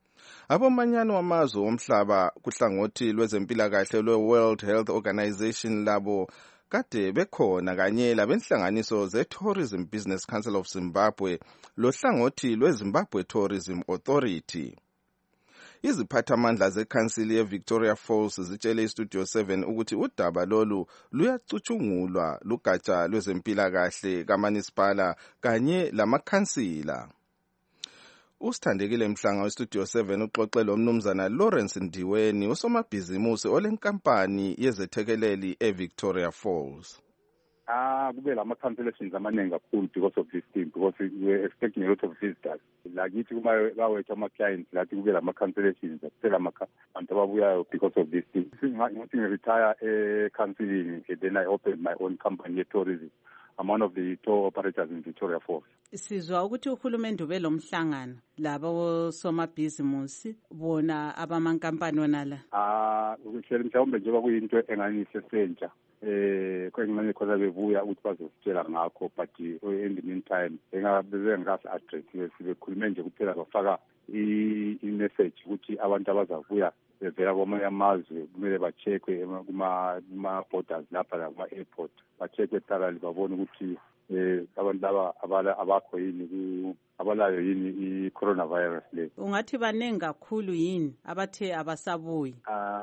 Abomanyano wamazwe omhlaba kuhlangothi lwezempilakahle lwe-World Health Organization labo kade bekhona kanye labenhlanganiso ze-Tourism Business Council of Zimbabwe lohlangothi lwe-Zimbabwe Tourism Authority. Iziphathamandla zekhansili ye-Victoria Falls zitshele iStudio 7 ukuthi udaba lolu luyacutshungulwa lugatsha lwezempilakahle kaManisipala kanye lamakhansila. Usithandekile Mhlanga weStudio 7 uxoxe lo mnumzana Lawrence Ndiweni usomabhizimusi olenkampani yezethekeleli eVictoria Falls. Kube lama-cancellations amaningi kakhulu because of this thing, because we're expecting a lot of visitors. Lakithi kuma bawethu ama-clients lathi kube lama-cancellations kuphela abantu ababuyayo because of this thing. Ngathi ngi-retire e-counseling, then I opened my own company ye-tourism. I'm one of the tour operators in Victoria Falls. Sizwa ukuthi uhulumende ube lo mhlangano labo somabhizimusi bona abamankampani wonala. Ukuhleli mhlawumbe njengoba kuyinto enganise sentsha kwencane khona bebuya ukuthi bazositshela ngakho, but in the meantime bengasi-address sibekhulume nje kuphela bafaka i-message ukuthi abantu abazabuya bevela kwamanye amazwe kumele ba-check-we kuma-borders lapha lakuma-airport, ba-check-we thoroughly babone ukuthi abantu laba abakho yini abalayo yini i-coronavirus le. Ungathi baningi kakhulu yini abathe abasabuyi?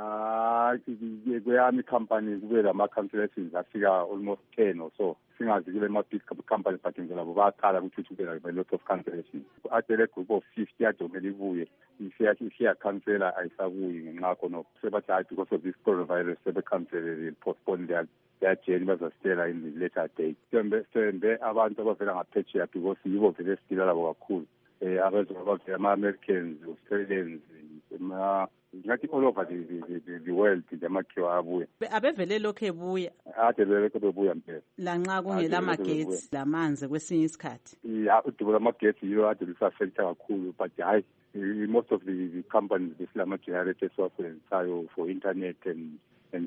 Kweyami company kube lama-cancellations afika almost 10 or so. Singazi kule ma-big company but nje labo bayaqala ukuthi kube a lot of cancellations. Atele group of 50 yajomela ibuye isiya-cancela ayisabuyi ngenxa khona sebathi hayi because of this coronavirus sebe-cancele postpone their journey bazasitshela in the later date. Sembe abantu abavela ngaphetsheya because yibo vele esidila labo kakhulu. Abavela ama-Americans, Australians, ngathi all over the world amakhiwa abuya. Abevele lokhu ebuya? Ade belokhu bebuya mpela. Lanxa kungela magetsi lamanzi kwesinye isikhathi. Udubo lamagetsi yilo ade lisafecta kakhulu, but hayi most of the companies besilama-generators wasebenzisayo for internet and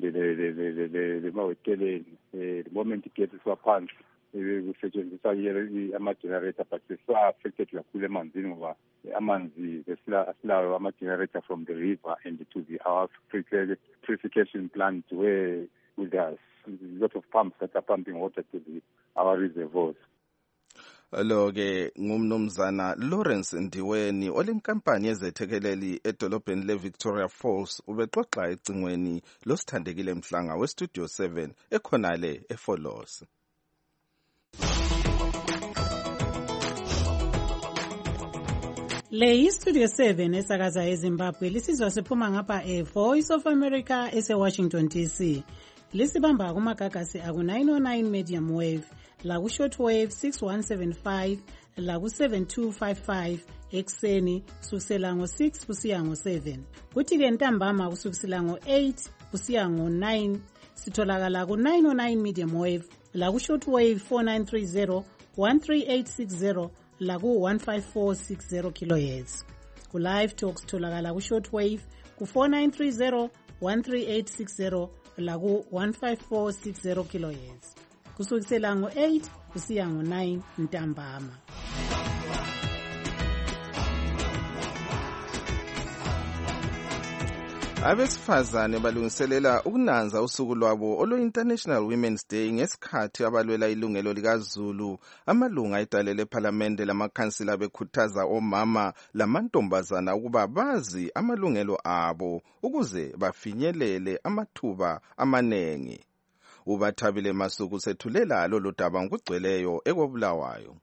the maweteleni. The moment igetsi swaphansi kusetshenziswa ama-generator, but sesiwa-affected kakhulu emanzini ngoba amanzi asilayo ama-generator from the river and to our purification plant where there's a lot of pumps that are pumping water to our reservoirs. Lo-ke ngumnumzana Lawrence Ndiweni olenkampani yezethekeleli edolobheni le-Victoria Falls ubexoxa ecingweni losithandekile Mhlanga weStudio 7 ekhonale eFolos. Le iStudio 7 esakaza eZimbabwe lisizwa siphuma ngapha eVoice of America eseWashington DC. Lisibamba kumagagasi aku 909 medium wave la ku short wave 6175 laku-7255 ekuseni kusukisela ngo-6 kusiya ngo-7. Kuthi-ke ntambama kusukisela ngo-8 kusiya ngo-9 sitholakala ku-909 medium wave laku-short wave 4930 13860 laku-15460 kilohertz. Ku-live talk sitholakala ku-short wave ku-4930 13860 laku-15460 kilohertz kusukisela ngo-8 kusiya ngo-9 ntambama. Abesifazane balungiselela ukunanza usuku lwabo olo-International Women's Day ngesikhathi abalwela ilungelo likaZulu. Amalunga edale lephalamende lamakhansila bekhuthaza omama lamantombazana ukuba bazi amalungelo abo ukuze bafinyelele amathuba amanengi. UBathabile Masuku sethulela lolu daba ngokugcweleyo ekobulawayo.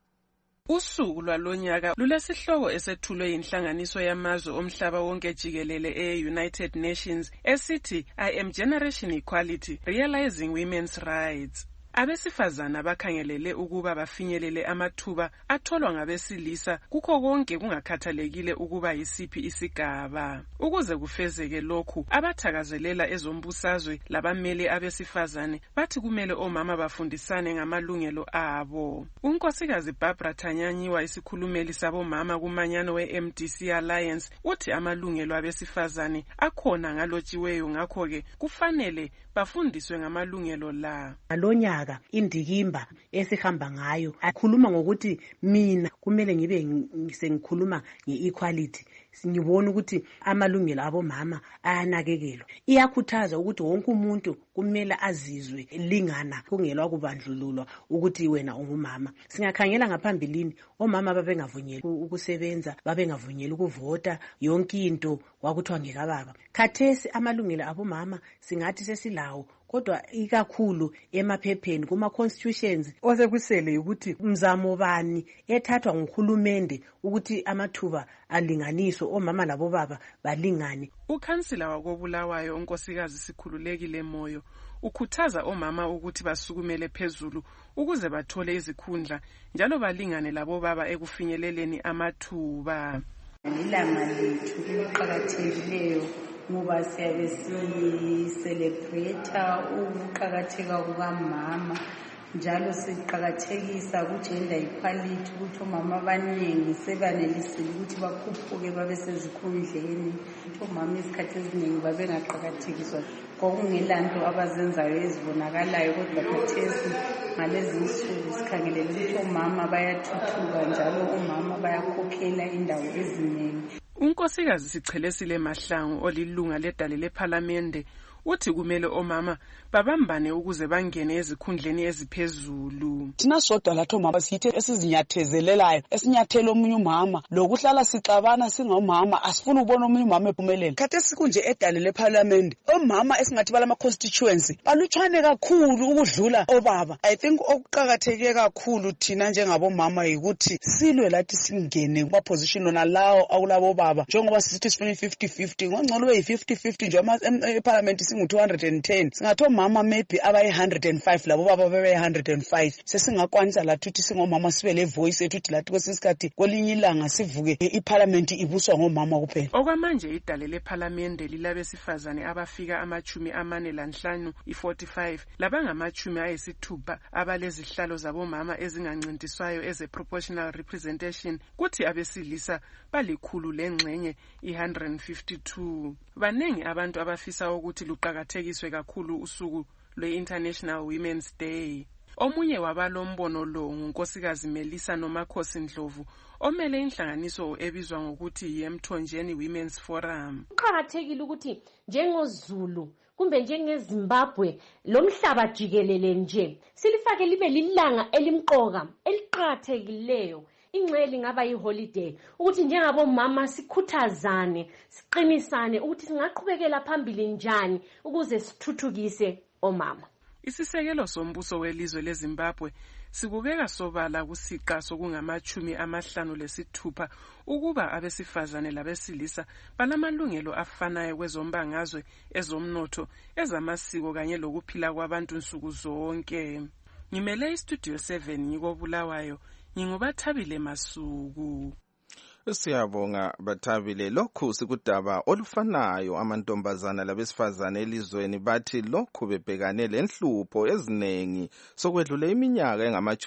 Usuku lwalonyaka lulesihloko esethulwe yinhlanganiso yamazwe omhlaba wonke jikelele e-United Nations esithi I am Generation Equality, Realizing Women's Rights. Abesifazana bakhangelele ukuba bafinyelele amathuba atholwa ngabesilisa kukho konke kungakhathalekile ukuba yisiphi isigaba. Ukuze kufezeke lokhu, abathakazelela ezombusazwe labamele abesifazane bathi kumele omama bafundisane ngamalungelo abo. Unkosikazi Barbara Tanyanyiwa, isikhulumeli sabomama kumanyano we-MDC Alliance, uthi amalungelo abesifazane akhona ngalotshiweyo, ngakho-ke kufanele bafundiswe ngamalungelo la. Alonyaka indikimba esihamba ngayo akhuluma ngokuthi mina kumele ngibe sengikhuluma nge-equality. Ngibona ukuthi amalungelo abomama ayanakekelwa. Iyakhuthaza ukuthi wonke umuntu kumele azizwe lingana, kungelwa kubandlululwa ukuthi wena ungumama. Singakhangela ngaphambilini omama babengavunyelwa ukusebenza, babengavunyelwa ukuvota, yonke into kwakuthiwa ngekababa. Khathesi amalungelo abomama singathi sesilawo, kodwa ikakhulu emaphepheni kuma-constitutions osekusele ukuthi mzamo bani ethathwa nguhulumende ukuthi amathuba alinganiswe, omama labobaba balingane. Ukhansila wakobulawayo unkosikazi Sikhululekile Moyo ukhuthaza omama ukuthi basukumele phezulu ukuze bathole izikhundla njalo balingane labobaba ekufinyeleleni amathuba. Ilanga lethu liqhakathekileyo ngoba siyabe sicelebrate ukuqhakatheka kukamama, njalo siqhakathekisa ku-gender equality ukuthi omama abaningi sebanelisile ukuthi bakhuphuke babe sezikhundleni. Omama isikhathi eziningi babengaqhakathekiswa, kwakungelanto abazenzayo ezibonakalayo, kodwa khathesi ngalezi nsuku sikhangelele ukuthi omama bayathuthuka njalo omama bayakhokhela indawo eziningi. Unkosikazi Sichelesile Mahlangu, olilunga ledale lephalamende, uthi kumele omama babambane ukuze bangene ezikhundleni eziphezulu. Thina sodwa lathi omama sithe esizinyathezelelayo, esinyathela omunye umama, lokuhlala sixabana singomama, asifuni ukubona omunye umama ephumelela. Khathesi kunje edale lephalamende, omama esingathi balama constituency balutshwane kakhulu ukudlula obaba. I think okuqhakatheke kakhulu thina njengabomama yikuthi silwe lathi singene kuma position lona lawo akulabo baba, njengoba sithi sifuna 50-50, ngongcono yi-50-50 nje eparliament singu-210, singathi omama maybe abayi-105 labo baba bebe-105. Sesingakwanisa lathi ukuthi singomama sibe le voice ethu ukuthi lathi kwesinye isikhathi kwelinye ilanga sivuke iparliament ibuswa ngomama kuphela. Okwamanje idale lephalamende lilabesifazane abafika 45 i-45 labangama-60 abalezihlalo zabomama ezingancintiswayo eze-proportional representation, kuthi abesilisa balikhulu lengxenye i-152. Banengi abantu abafisa ukuthi luqhakathekiswe kakhulu usuku lwe-International Women's Day. Omunye wabalombono lo ngunkosikazi Melissa Nomakhosi Ndlovu, omele inhlanganiso ebizwa ngokuthi yeMthonjeni Women's Forum. Kuqhakathekile ukuthi njengoZulu kumbe njengeZimbabwe lomhlaba jikelele nje silifake libe lilanga elimqoka eliqhakathekileyo. Ingcele ngaba yiholiday ukuthi njengabomama sikhuthazane, siqinisane ukuthi singaqhubekela phambili njani ukuze sithuthukise omama. Isisekelo sombuso welizwe leZimbabwe sikubeka sobala kusiqa sokungama-56 ukuba abesifazane labesilisa balamalungelo afanayo kwezombangazwe, ezomnotho, ezamasiko kanye lokuphila kwabantu nsuku zonke. Ngimele iStudio 7 ngikobulawayo, ngingubathabile Masuku. Siyabonga Bathabile. Lokhu sikudaba olufanayo amantombazana labesifazane elizweni bathi lokhu bebhekane lenhlupho ezinengi sokwedlula iminyaka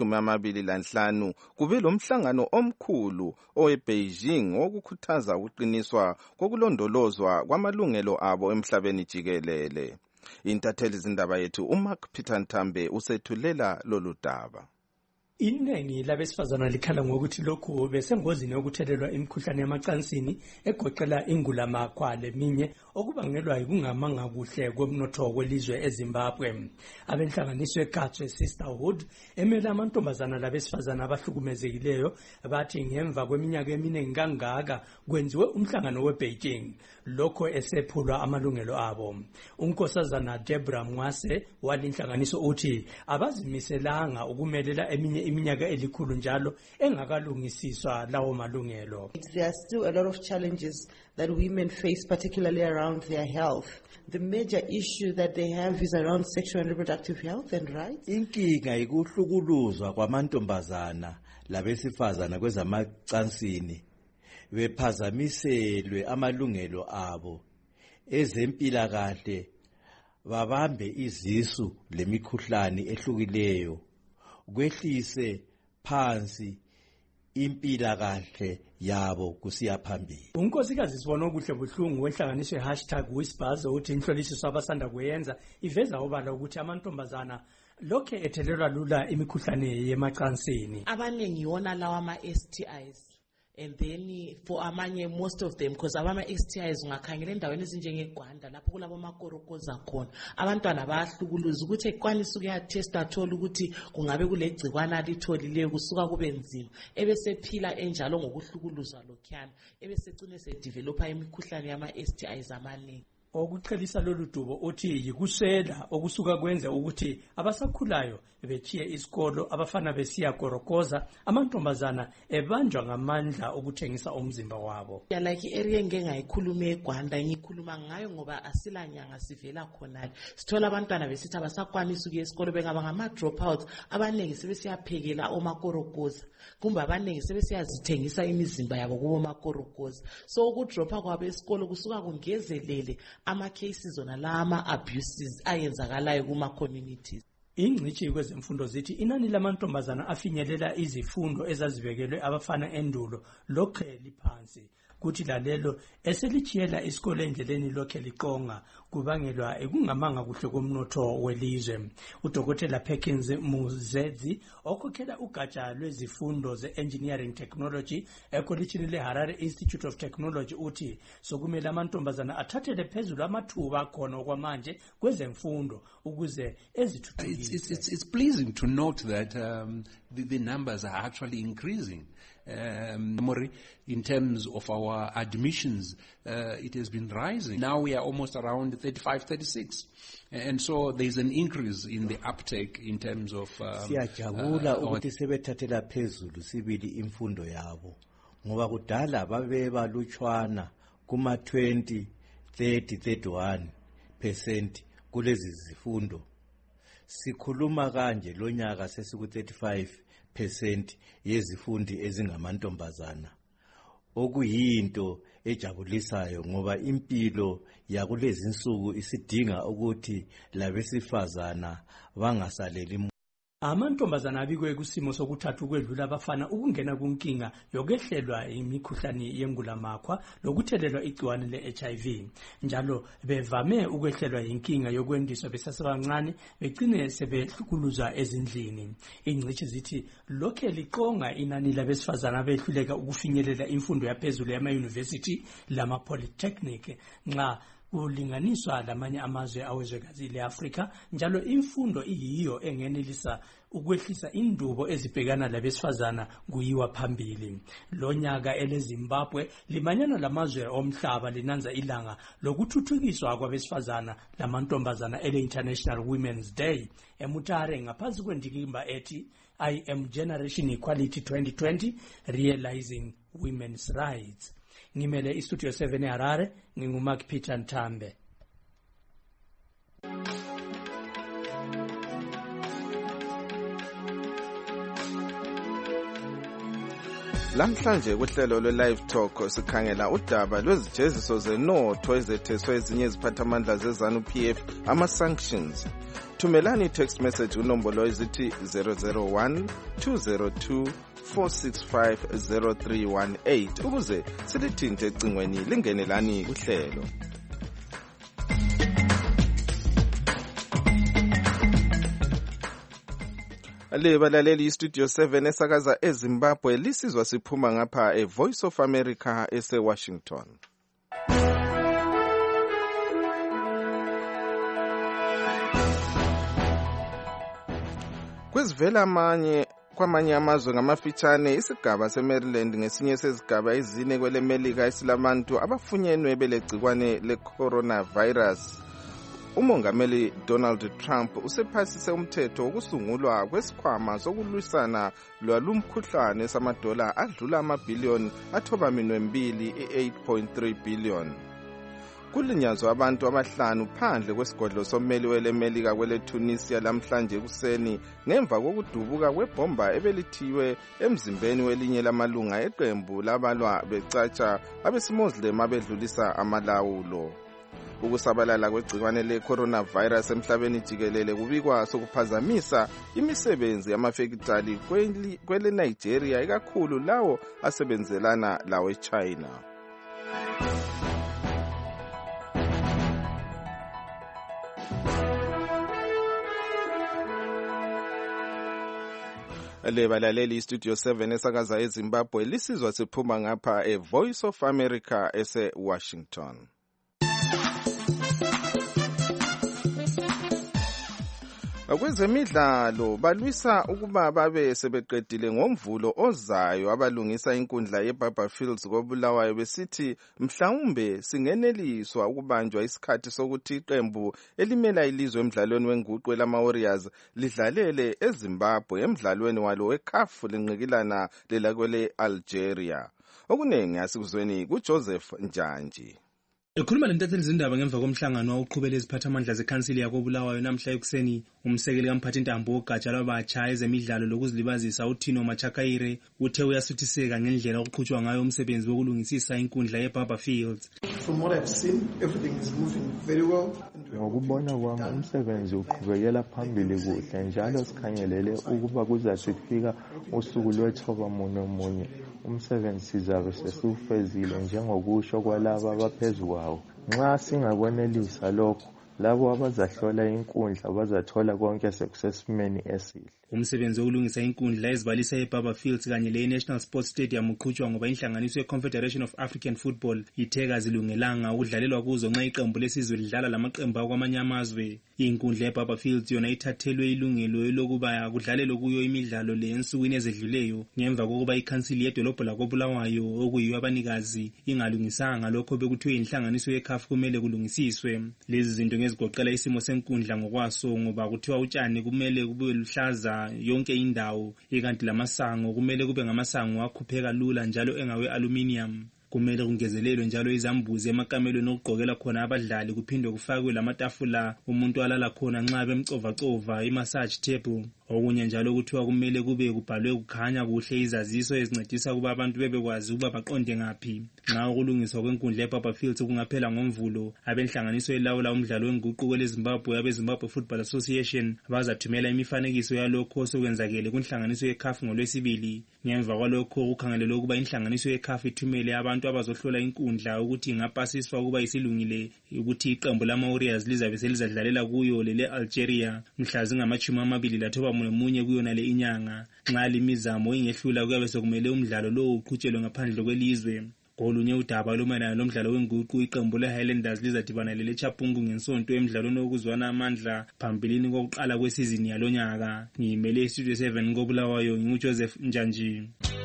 engama-25 kube lomhlangano omkhulu oweBeijing wokukhuthaza ukuqiniswa kokulondolozwa kwamalungelo abo emhlabeni jikelele. Intatheli zindaba yethu uMark Peter Ntambe usethulela lolu daba. Iningi labesifazana likhala ngokuthi lokhu besengozini yokuthelelwa imikhuhlane yamacansini egoqela ingulamakhwa leminye okubangelwa yikungamanga kuhle komnotho welizwe eZimbabwe. Abenhlanganiso eGatswe Sisterhood emele amantombazana labesifazana abahlukumezekileyo bathi ngemva kweminyaka eminingi kangaka kwenziwe umhlangano weBeijing lokho esephulwa amalungelo abo. Unkosazana Deborah Mwase walinhlanganiso uthi abazimiselanga ukumelela eminye iminyaka elikhulu njalo engakalungisiswa lawo malungelo. There are still a lot of challenges that women face, particularly around their health. The major issue that they have is around sexual and reproductive health and rights. Inkinga ikuhlukuluzwa kwamantombazana labesifazana kwezamacansini bephazamiselwe amalungelo abo ezempilakahle, babambe izisu lemikhuhlane ehlukileyo, kwehlise phansi impilakahle yabo kusiya phambili. Unkosikazi Sibona Okuhle Buhlungu wenhlanganiso #Whispers uthi inhlolisiso abasanda kuyenza iveza obala ukuthi amantombazana lokho ethelelwa lula imikhuhlane yemacansini. Abaningi yona lawa ama-STIs. And then for amanye, most of them, because abama STIs ungakhangela endaweni ezinjengeGwanda lapho kulabo makorokoza khona abantwana bayahlukuluza ukuthi ekwanisa ukuyatesta athola ukuthi kungabe kulegcikwana alitholileyo kusuka kube nzima ebesephila enjalo ngokuhlukuluzwa lokhuyana ebesecine sedevelopa imikhuhlane yama-STIs amaningi. Okuqhelisa lolu dubo uthi yikusela okusuka kwenze ukuthi abasakhulayo bechiye isikolo abafana besiya korokoza amantombazana ebanjwa ngamandla okuthengisa umzimba wabo. Like area engengayikhuluma eGwanda ngikhuluma ngayo ngoba asilanyanga sivela khona. Sithola abantwana besithi abasakwanisa ukuya esikolo bengaba ngama dropouts abaningi sebesiyaphekela omakorokoza kumbe abaningi sebesiyazithengisa imizimba yabo kubo makorokoza. So ukudropa kwabo esikolo kusuka kungezelele ama-cases zona la ama-abuses ayenzakalayo kuma-communities. Ingcitshi kwezemfundo zithi inani lamantombazana afinyelela izifundo ezazibekelwe abafana endulo lokhe liphansi, kuthi lalelo eselichiyela isikole endleleni lokhe liqonga kubangelwa ekungamanga kuhle komnotho welizwe. Udokotela Perkins Muzedzi okhokhela ugatsha lwezifundo ze-engineering technology ekolitshini leHarare Institute of Technology uthi sokumele amantombazana athathele phezulu amathuba khona okwamanje kwezemfundo ukuze ezithuthukise. It's pleasing to note that the numbers are actually increasing. In terms of our admissions, it has been rising. Now we are almost around 35, 36. And so there's an increase in the uptake in terms of... Siyajabula ukuthi sebethathela phezulu sibili imfundo yabo. Ngoba kudala babeba lutshwana kuma 20, 30, 31% kulezi zifundo. Sikhuluma kanje lonyaka sesiku 35% yezifundi ezingamantombazana. Okuyinto ejabulisayo ngoba impilo yakulezi insuku isidinga ukuthi labesifazana bangasaleli. Amantombazana abikwe kusimo sokuthatha ukwedlula abafana ukungena kunkinga yokwehlelwa imikhuhlane yengulamakhwa lokuthelelwa igciwane le-HIV. Njalo bevame ukwehlelwa inkinga yokwendiswa besasebancane begcine sebehlukuluzwa ezindlini. Ingcitshi zithi lokho liqonga inani labesifazana abehluleka ukufinyelela imfundo yaphezulu yama-university lama-polytechnic nxa kulinganiswa lamanye amazwe awezwekazi le-Afrika. Njalo imfundo iyiyo engenelisa ukwehlisa indubo ezibhekana labesifazana kuyiwa phambili. Lonyaka eleZimbabwe limanyana lamazwe omhlaba linanza ilanga lokuthuthukiswa kwabesifazana lamantombazana ele-International Women's Day. Emutare ngaphansi kwendikimba ethi I am Generation Equality 2020 Realizing Women's Rights. Ngimele istudio 7 eHarare, nginguMark Peter Ntambe. Lamhlanje kuhlelo lwe-Live Talk sikhangela udaba lwezijeziso zenotho ezetheswe ezinye iziphathamandla ze-ZANU-PF ama-sanctions. Thumelani text message unombolo ezithi 001 202 465 0318 ukuze silithinte ecingweni lingenelani kuhlelo. Le balaleli iStudio 7 esakaza eZimbabwe lisizwa siphuma ngapha eVoice of America ese-Washington. Kwezivela kwamanye amazwe ngamafitshane isigaba seMaryland ngesinye sezigaba ezine kwelemelika esilabantu abafunyenwe belegcikwane le-coronavirus. Umongameli Donald Trump usephasise umthetho wokusungulwa kwesikhwama sokulwisana lwalumkhuhlane samadola adlula amabhiliyoni athobaminwe mbili i-8.3 billion. Kulinyazwa abantu abahlanu phandle kwesigodlo sommeli welemelika kweleTunisia lamhlanje kuseni ngemva kokudubuka kwebhomba ebelithiwe emzimbeni welinye lamalunga eqembu labalwa becatsha abesimozilem abedlulisa amalawulo. Ukusabalala kwegcikwane le-coronavirus emhlabeni jikelele kubikwa sokuphazamisa imisebenzi yamafekitali kwele Nigeria ikakhulu lawo asebenzelana lawe China. Le balaleli iStudio 7 esakaza eZimbabwe lisizwa siphuma ngapha eVoice of America ese-Washington. Kwezemidlalo balwisa ukuba babe sebeqedile ngomvulo ozayo abalungisa inkundla yeBarberfields koBulawayo besithi mhlawumbe singeneliswa ukubanjwa isikhathi sokuthi iqembu elimela ilizwe emidlalweni wenguqu lama-Warriors lidlalele eZimbabwe emidlalweni walo weCAF linqikilana lelakwele Algeria. Okuningi asikuzweni kuJoseph Njanji. Ekhuluma lentatheli zindaba ngemva komhlangano oqhubela iziphathamandla zekhansili yakoBulawayo namhla ekuseni, umsekeli kamphathintambo wogatsha lwabatsha ezemidlalo lokuzilibazisa uThino Machakaire uthe uyasuthiseka ngendlela okuqhutshwa ngayo umsebenzi wokulungisisa inkundla yeBarberfields. From what I've seen, everything is moving very well. Ngokubona kwami umsebenzi uqhubekela phambili kuhle njalo sikhangelele ukuba kuzafika usuku lwethoba munye umsebenzi sizabe sesufezile njengokusho kwalaba abaphezulu kwawo. Nxa singakwenelisa lokho labo abazahlola inkundla bazathola konke sekusesimeni esihle. Umsebenzi wokulungisa inkundla ezibalisa eBarberfields kanye le-National Sports Stadium uqhutshwa ngoba inhlanganiso ye-Confederation of African Football ithe kazilungelanga ukudlalelwa kuzo nxa iqembu lesizwe lidlala lamaqembu akwamanye amazwe. Inkundla yeBarberfields yona ithathelwe ilungelo lokuba kudlalelwe kuyo imidlalo le ensukwini ezedluleyo ngemva kokuba ikhansili yedolobho lakoBulawayo okuyiyo abanikazi ingalungisanga lokho bekuthiwe inhlanganiso yeCAF kumele kulungisiswe. Lezi zinto ngezigoqela isimo senkundla ngokwaso ngoba kuthiwa utshani kumele kube luhlaza yonke indawo ikanti lamasango kumele kube ngamasango akhupheka lula njalo engawe aluminium. Kumele kungezelelwe njalo izambuzi emakamelweni okugqokela khona abadlali kuphindwe kufakwe lamatafula umuntu alala khona nxa bemcova i-massage table. Okunye njalo kuthiwa kumele kube kubhalwe kukhanya kuhle izaziso ezincedisa kuba abantu bebekwazi ukuba baqonde ngaphi. Nxa ukulungiswa kwenkundla yeBarberfields kungaphela ngomvulo, abenhlanganiso elawula umdlalo wenguqu kweleZimbabwe abeZimbabwe Football Association bazathumela imifanekiso yalokho osokwenzakele kunhlanganiso yeCAF ngolwesibili. Ngemva kwalokho kukhangelelwe ukuba inhlanganiso yeCAF ithumele abantu abazohlola inkundla ukuthi ingapasiswa ukuba isilungile ukuthi iqembu lama-Warriors lizabe selizadlalela kuyo lele Algeria mhla zingama-29 kuyona le inyanga. Nxa limizamo ingehlula kuyabe sokumele umdlalo lo uqhutshelwe ngaphandle kwelizwe. Kolunye udaba lumayelana lomdlalo wenguqu iqembu le-Highlanders lizadibana leleChapungu ngensonto emidlalweni wokuzwana amandla phambilini kokuqala kwesizini yalonyaka. Ngiyimele iStudio 7 koBulawayo nginguJoseph Njanji.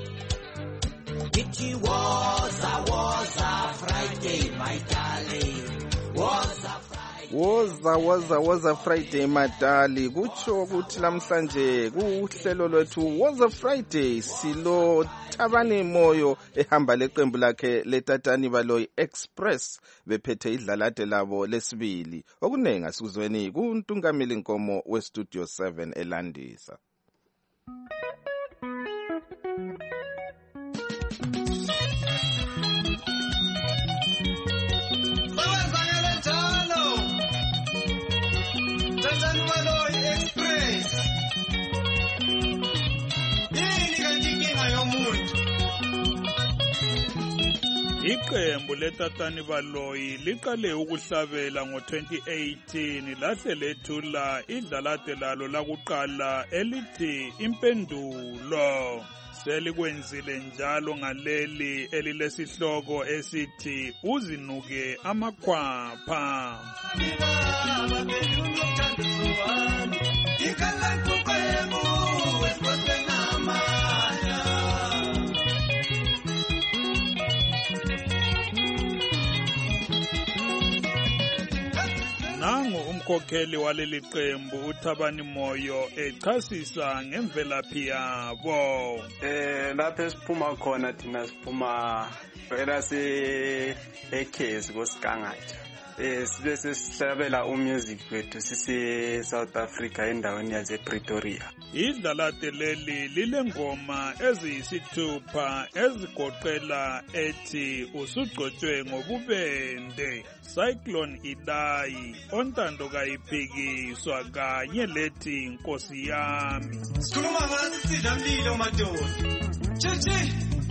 It was a Friday, my darling. Was a Friday madali kutsho ukuthi lamhlanje kuhlelo lwethu was a Friday silo Thabani Moyo ehamba leqembu lakhe letatani baloyi Express bephethe idlalade labo lesibili okunenga sikuzweni kuntungameli inkomo weStudio 7 elandisa. Iqembu letatani Baloyi liqale ukuhlabela ngo-2018 lahle lethula idlalade lalo lakuqala elithi Impendulo. Selikwenzile njalo ngaleli elilesihloko esithi Uzinuke Amakhwapha. Nangu umkhokheli waleli qembu uThabani Moyo echasisa ngemvelaphi yabo. Lapho esiphuma khona thina siphuma ekhezi koSikangatha. Sibe sesihlabela umusic wethu sisi South Africa endaweni yase Pretoria. Idlalade leli lilengoma eziyisithupha ezigoqela ethi Usugcotshwe ngobubende, Cyclone Idai, Ontando kayiphikiswa kanye lethi Nkosi yami. Sikhuluma ngathi sidlambile madoda. Chichi.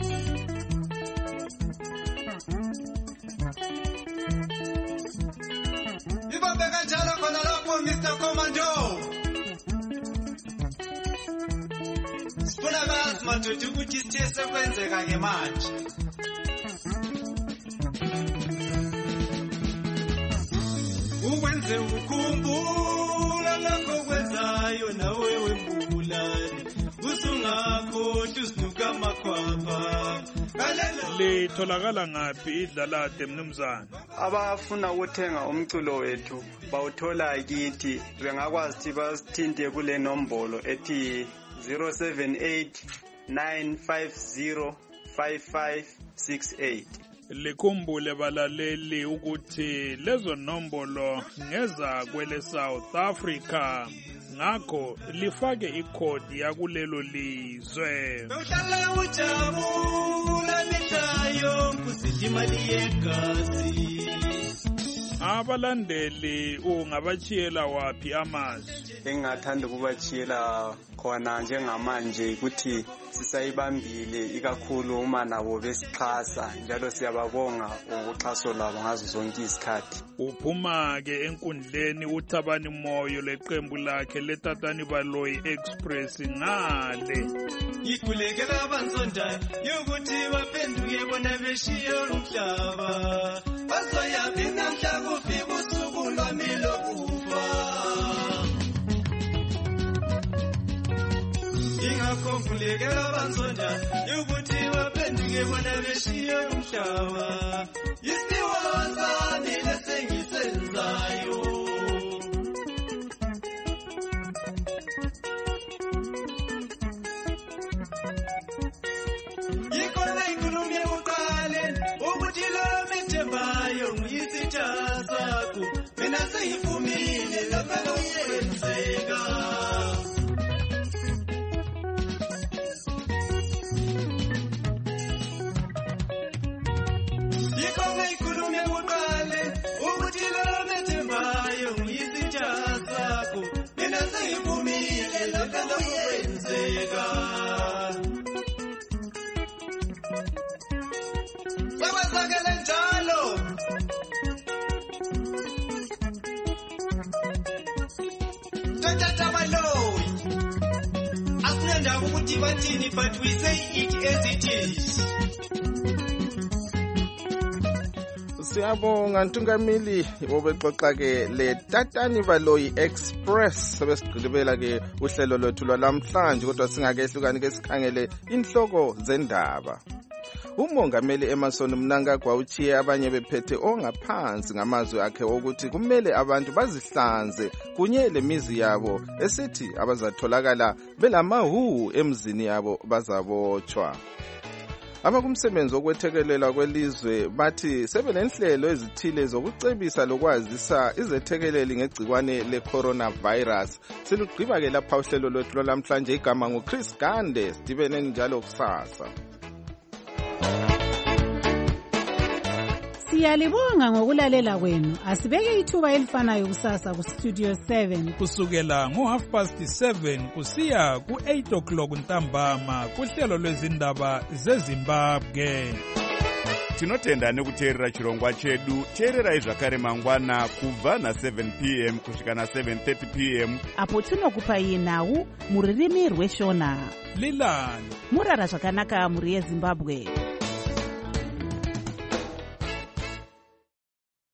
Ibambe kanjalo khona lapho Mr. Commando. Sifuna bazi madoda ukuthi sithe sekwenzeka ngemanje. Ukwenze ukukhumbula lokho kwenzayo nawe wembulani. Usungakhohlwa usinuka amakhwapha. Litholakala ngaphi idlalade mnumzana? Abafuna ukuthenga umculo wethu bawuthola kithi, bengakwazi ukuthi basithinte kule nombolo ethi 078-950-5568. Likhumbule balaleli ukuthi lezo nombolo ngeza kwele South Africa, ngakho lifake ikhodi yakulelo lizwe. Uhlala ujabula mihlayo kusithi imali yegazi. Abalandeli ungabachiyela wapi amazwi? Engathanda ukubachiyela khona njengamanje ukuthi sisayibambile ikakhulu uma nabo besixhasa, njalo siyababonga ukuxhaso lwabo ngazo zonke izikhathi. Uphuma ke enkundleni uThabani Moyo leqembu lakhe letatani Baloyi Express ngale. Ikhulekela abanzondayo yokuthi baphenduke bona beshiya umhlaba. Bazoyaphi namhla kufika usuku lwami lokufa. Ingakhombulekela abanzondayo yokuthi baphenduke bona beshiya umhlaba. Isiwazane lesengisenzayo. Yikhona inkulumo yokuqala ukuthi lo methembayo nguyisitha sakho. Mina sengivumile lapha lokwenzeka. Yikhona inkulumo yokuqala ukuthi lo methembayo nguyisitha sakho. Mina sengivumile lapha lokwenzeka. Sakwenzakele njalo. Tata Baloyi. Asinandaba ukuthi bathini, but we say it as it is. Siyabonga Ntungamili obexoxa ke le Tatani Baloyi Express. Sebesigqibela ke uhlelo lwethu lwalamhlanje, kodwa singakehlukani ke sikhangele inhloko zendaba. Umongameli Emmerson Mnangagwa uchiye abanye bephethe ongaphansi ngamazwi akhe ukuthi kumele abantu bazihlanze kunye lemizi yabo, esithi abazatholakala belamahu emzini yabo bazabotshwa. Abakumsebenzi okwethekelela kwelizwe bathi sebenenhlelo ezithile zokucebisa lokwazisa izethekeleli ngegcikwane le-coronavirus. Silugqiba ke lapha uhlelo lwethu lwamhlanje. Igama nguChris Gande, Stephen njalo kusasa. Siyalibonga ngokulalela kwenu. Asibeke ithuba elifanayo kusasa ku Studio 7 kusukela ngo7:30 kusiya ku8 o'clock ntambama kuhlelo lwezindaba zeZimbabwe. tinotenda nekuteerera chirongwa chedu. Teererai zvakare mangwana kubva na7 p.m. kusvika na7:30 p.m. apo tinokupai nhau mururimi rweshona. Lilani murara zvakanaka muri yeZimbabwe.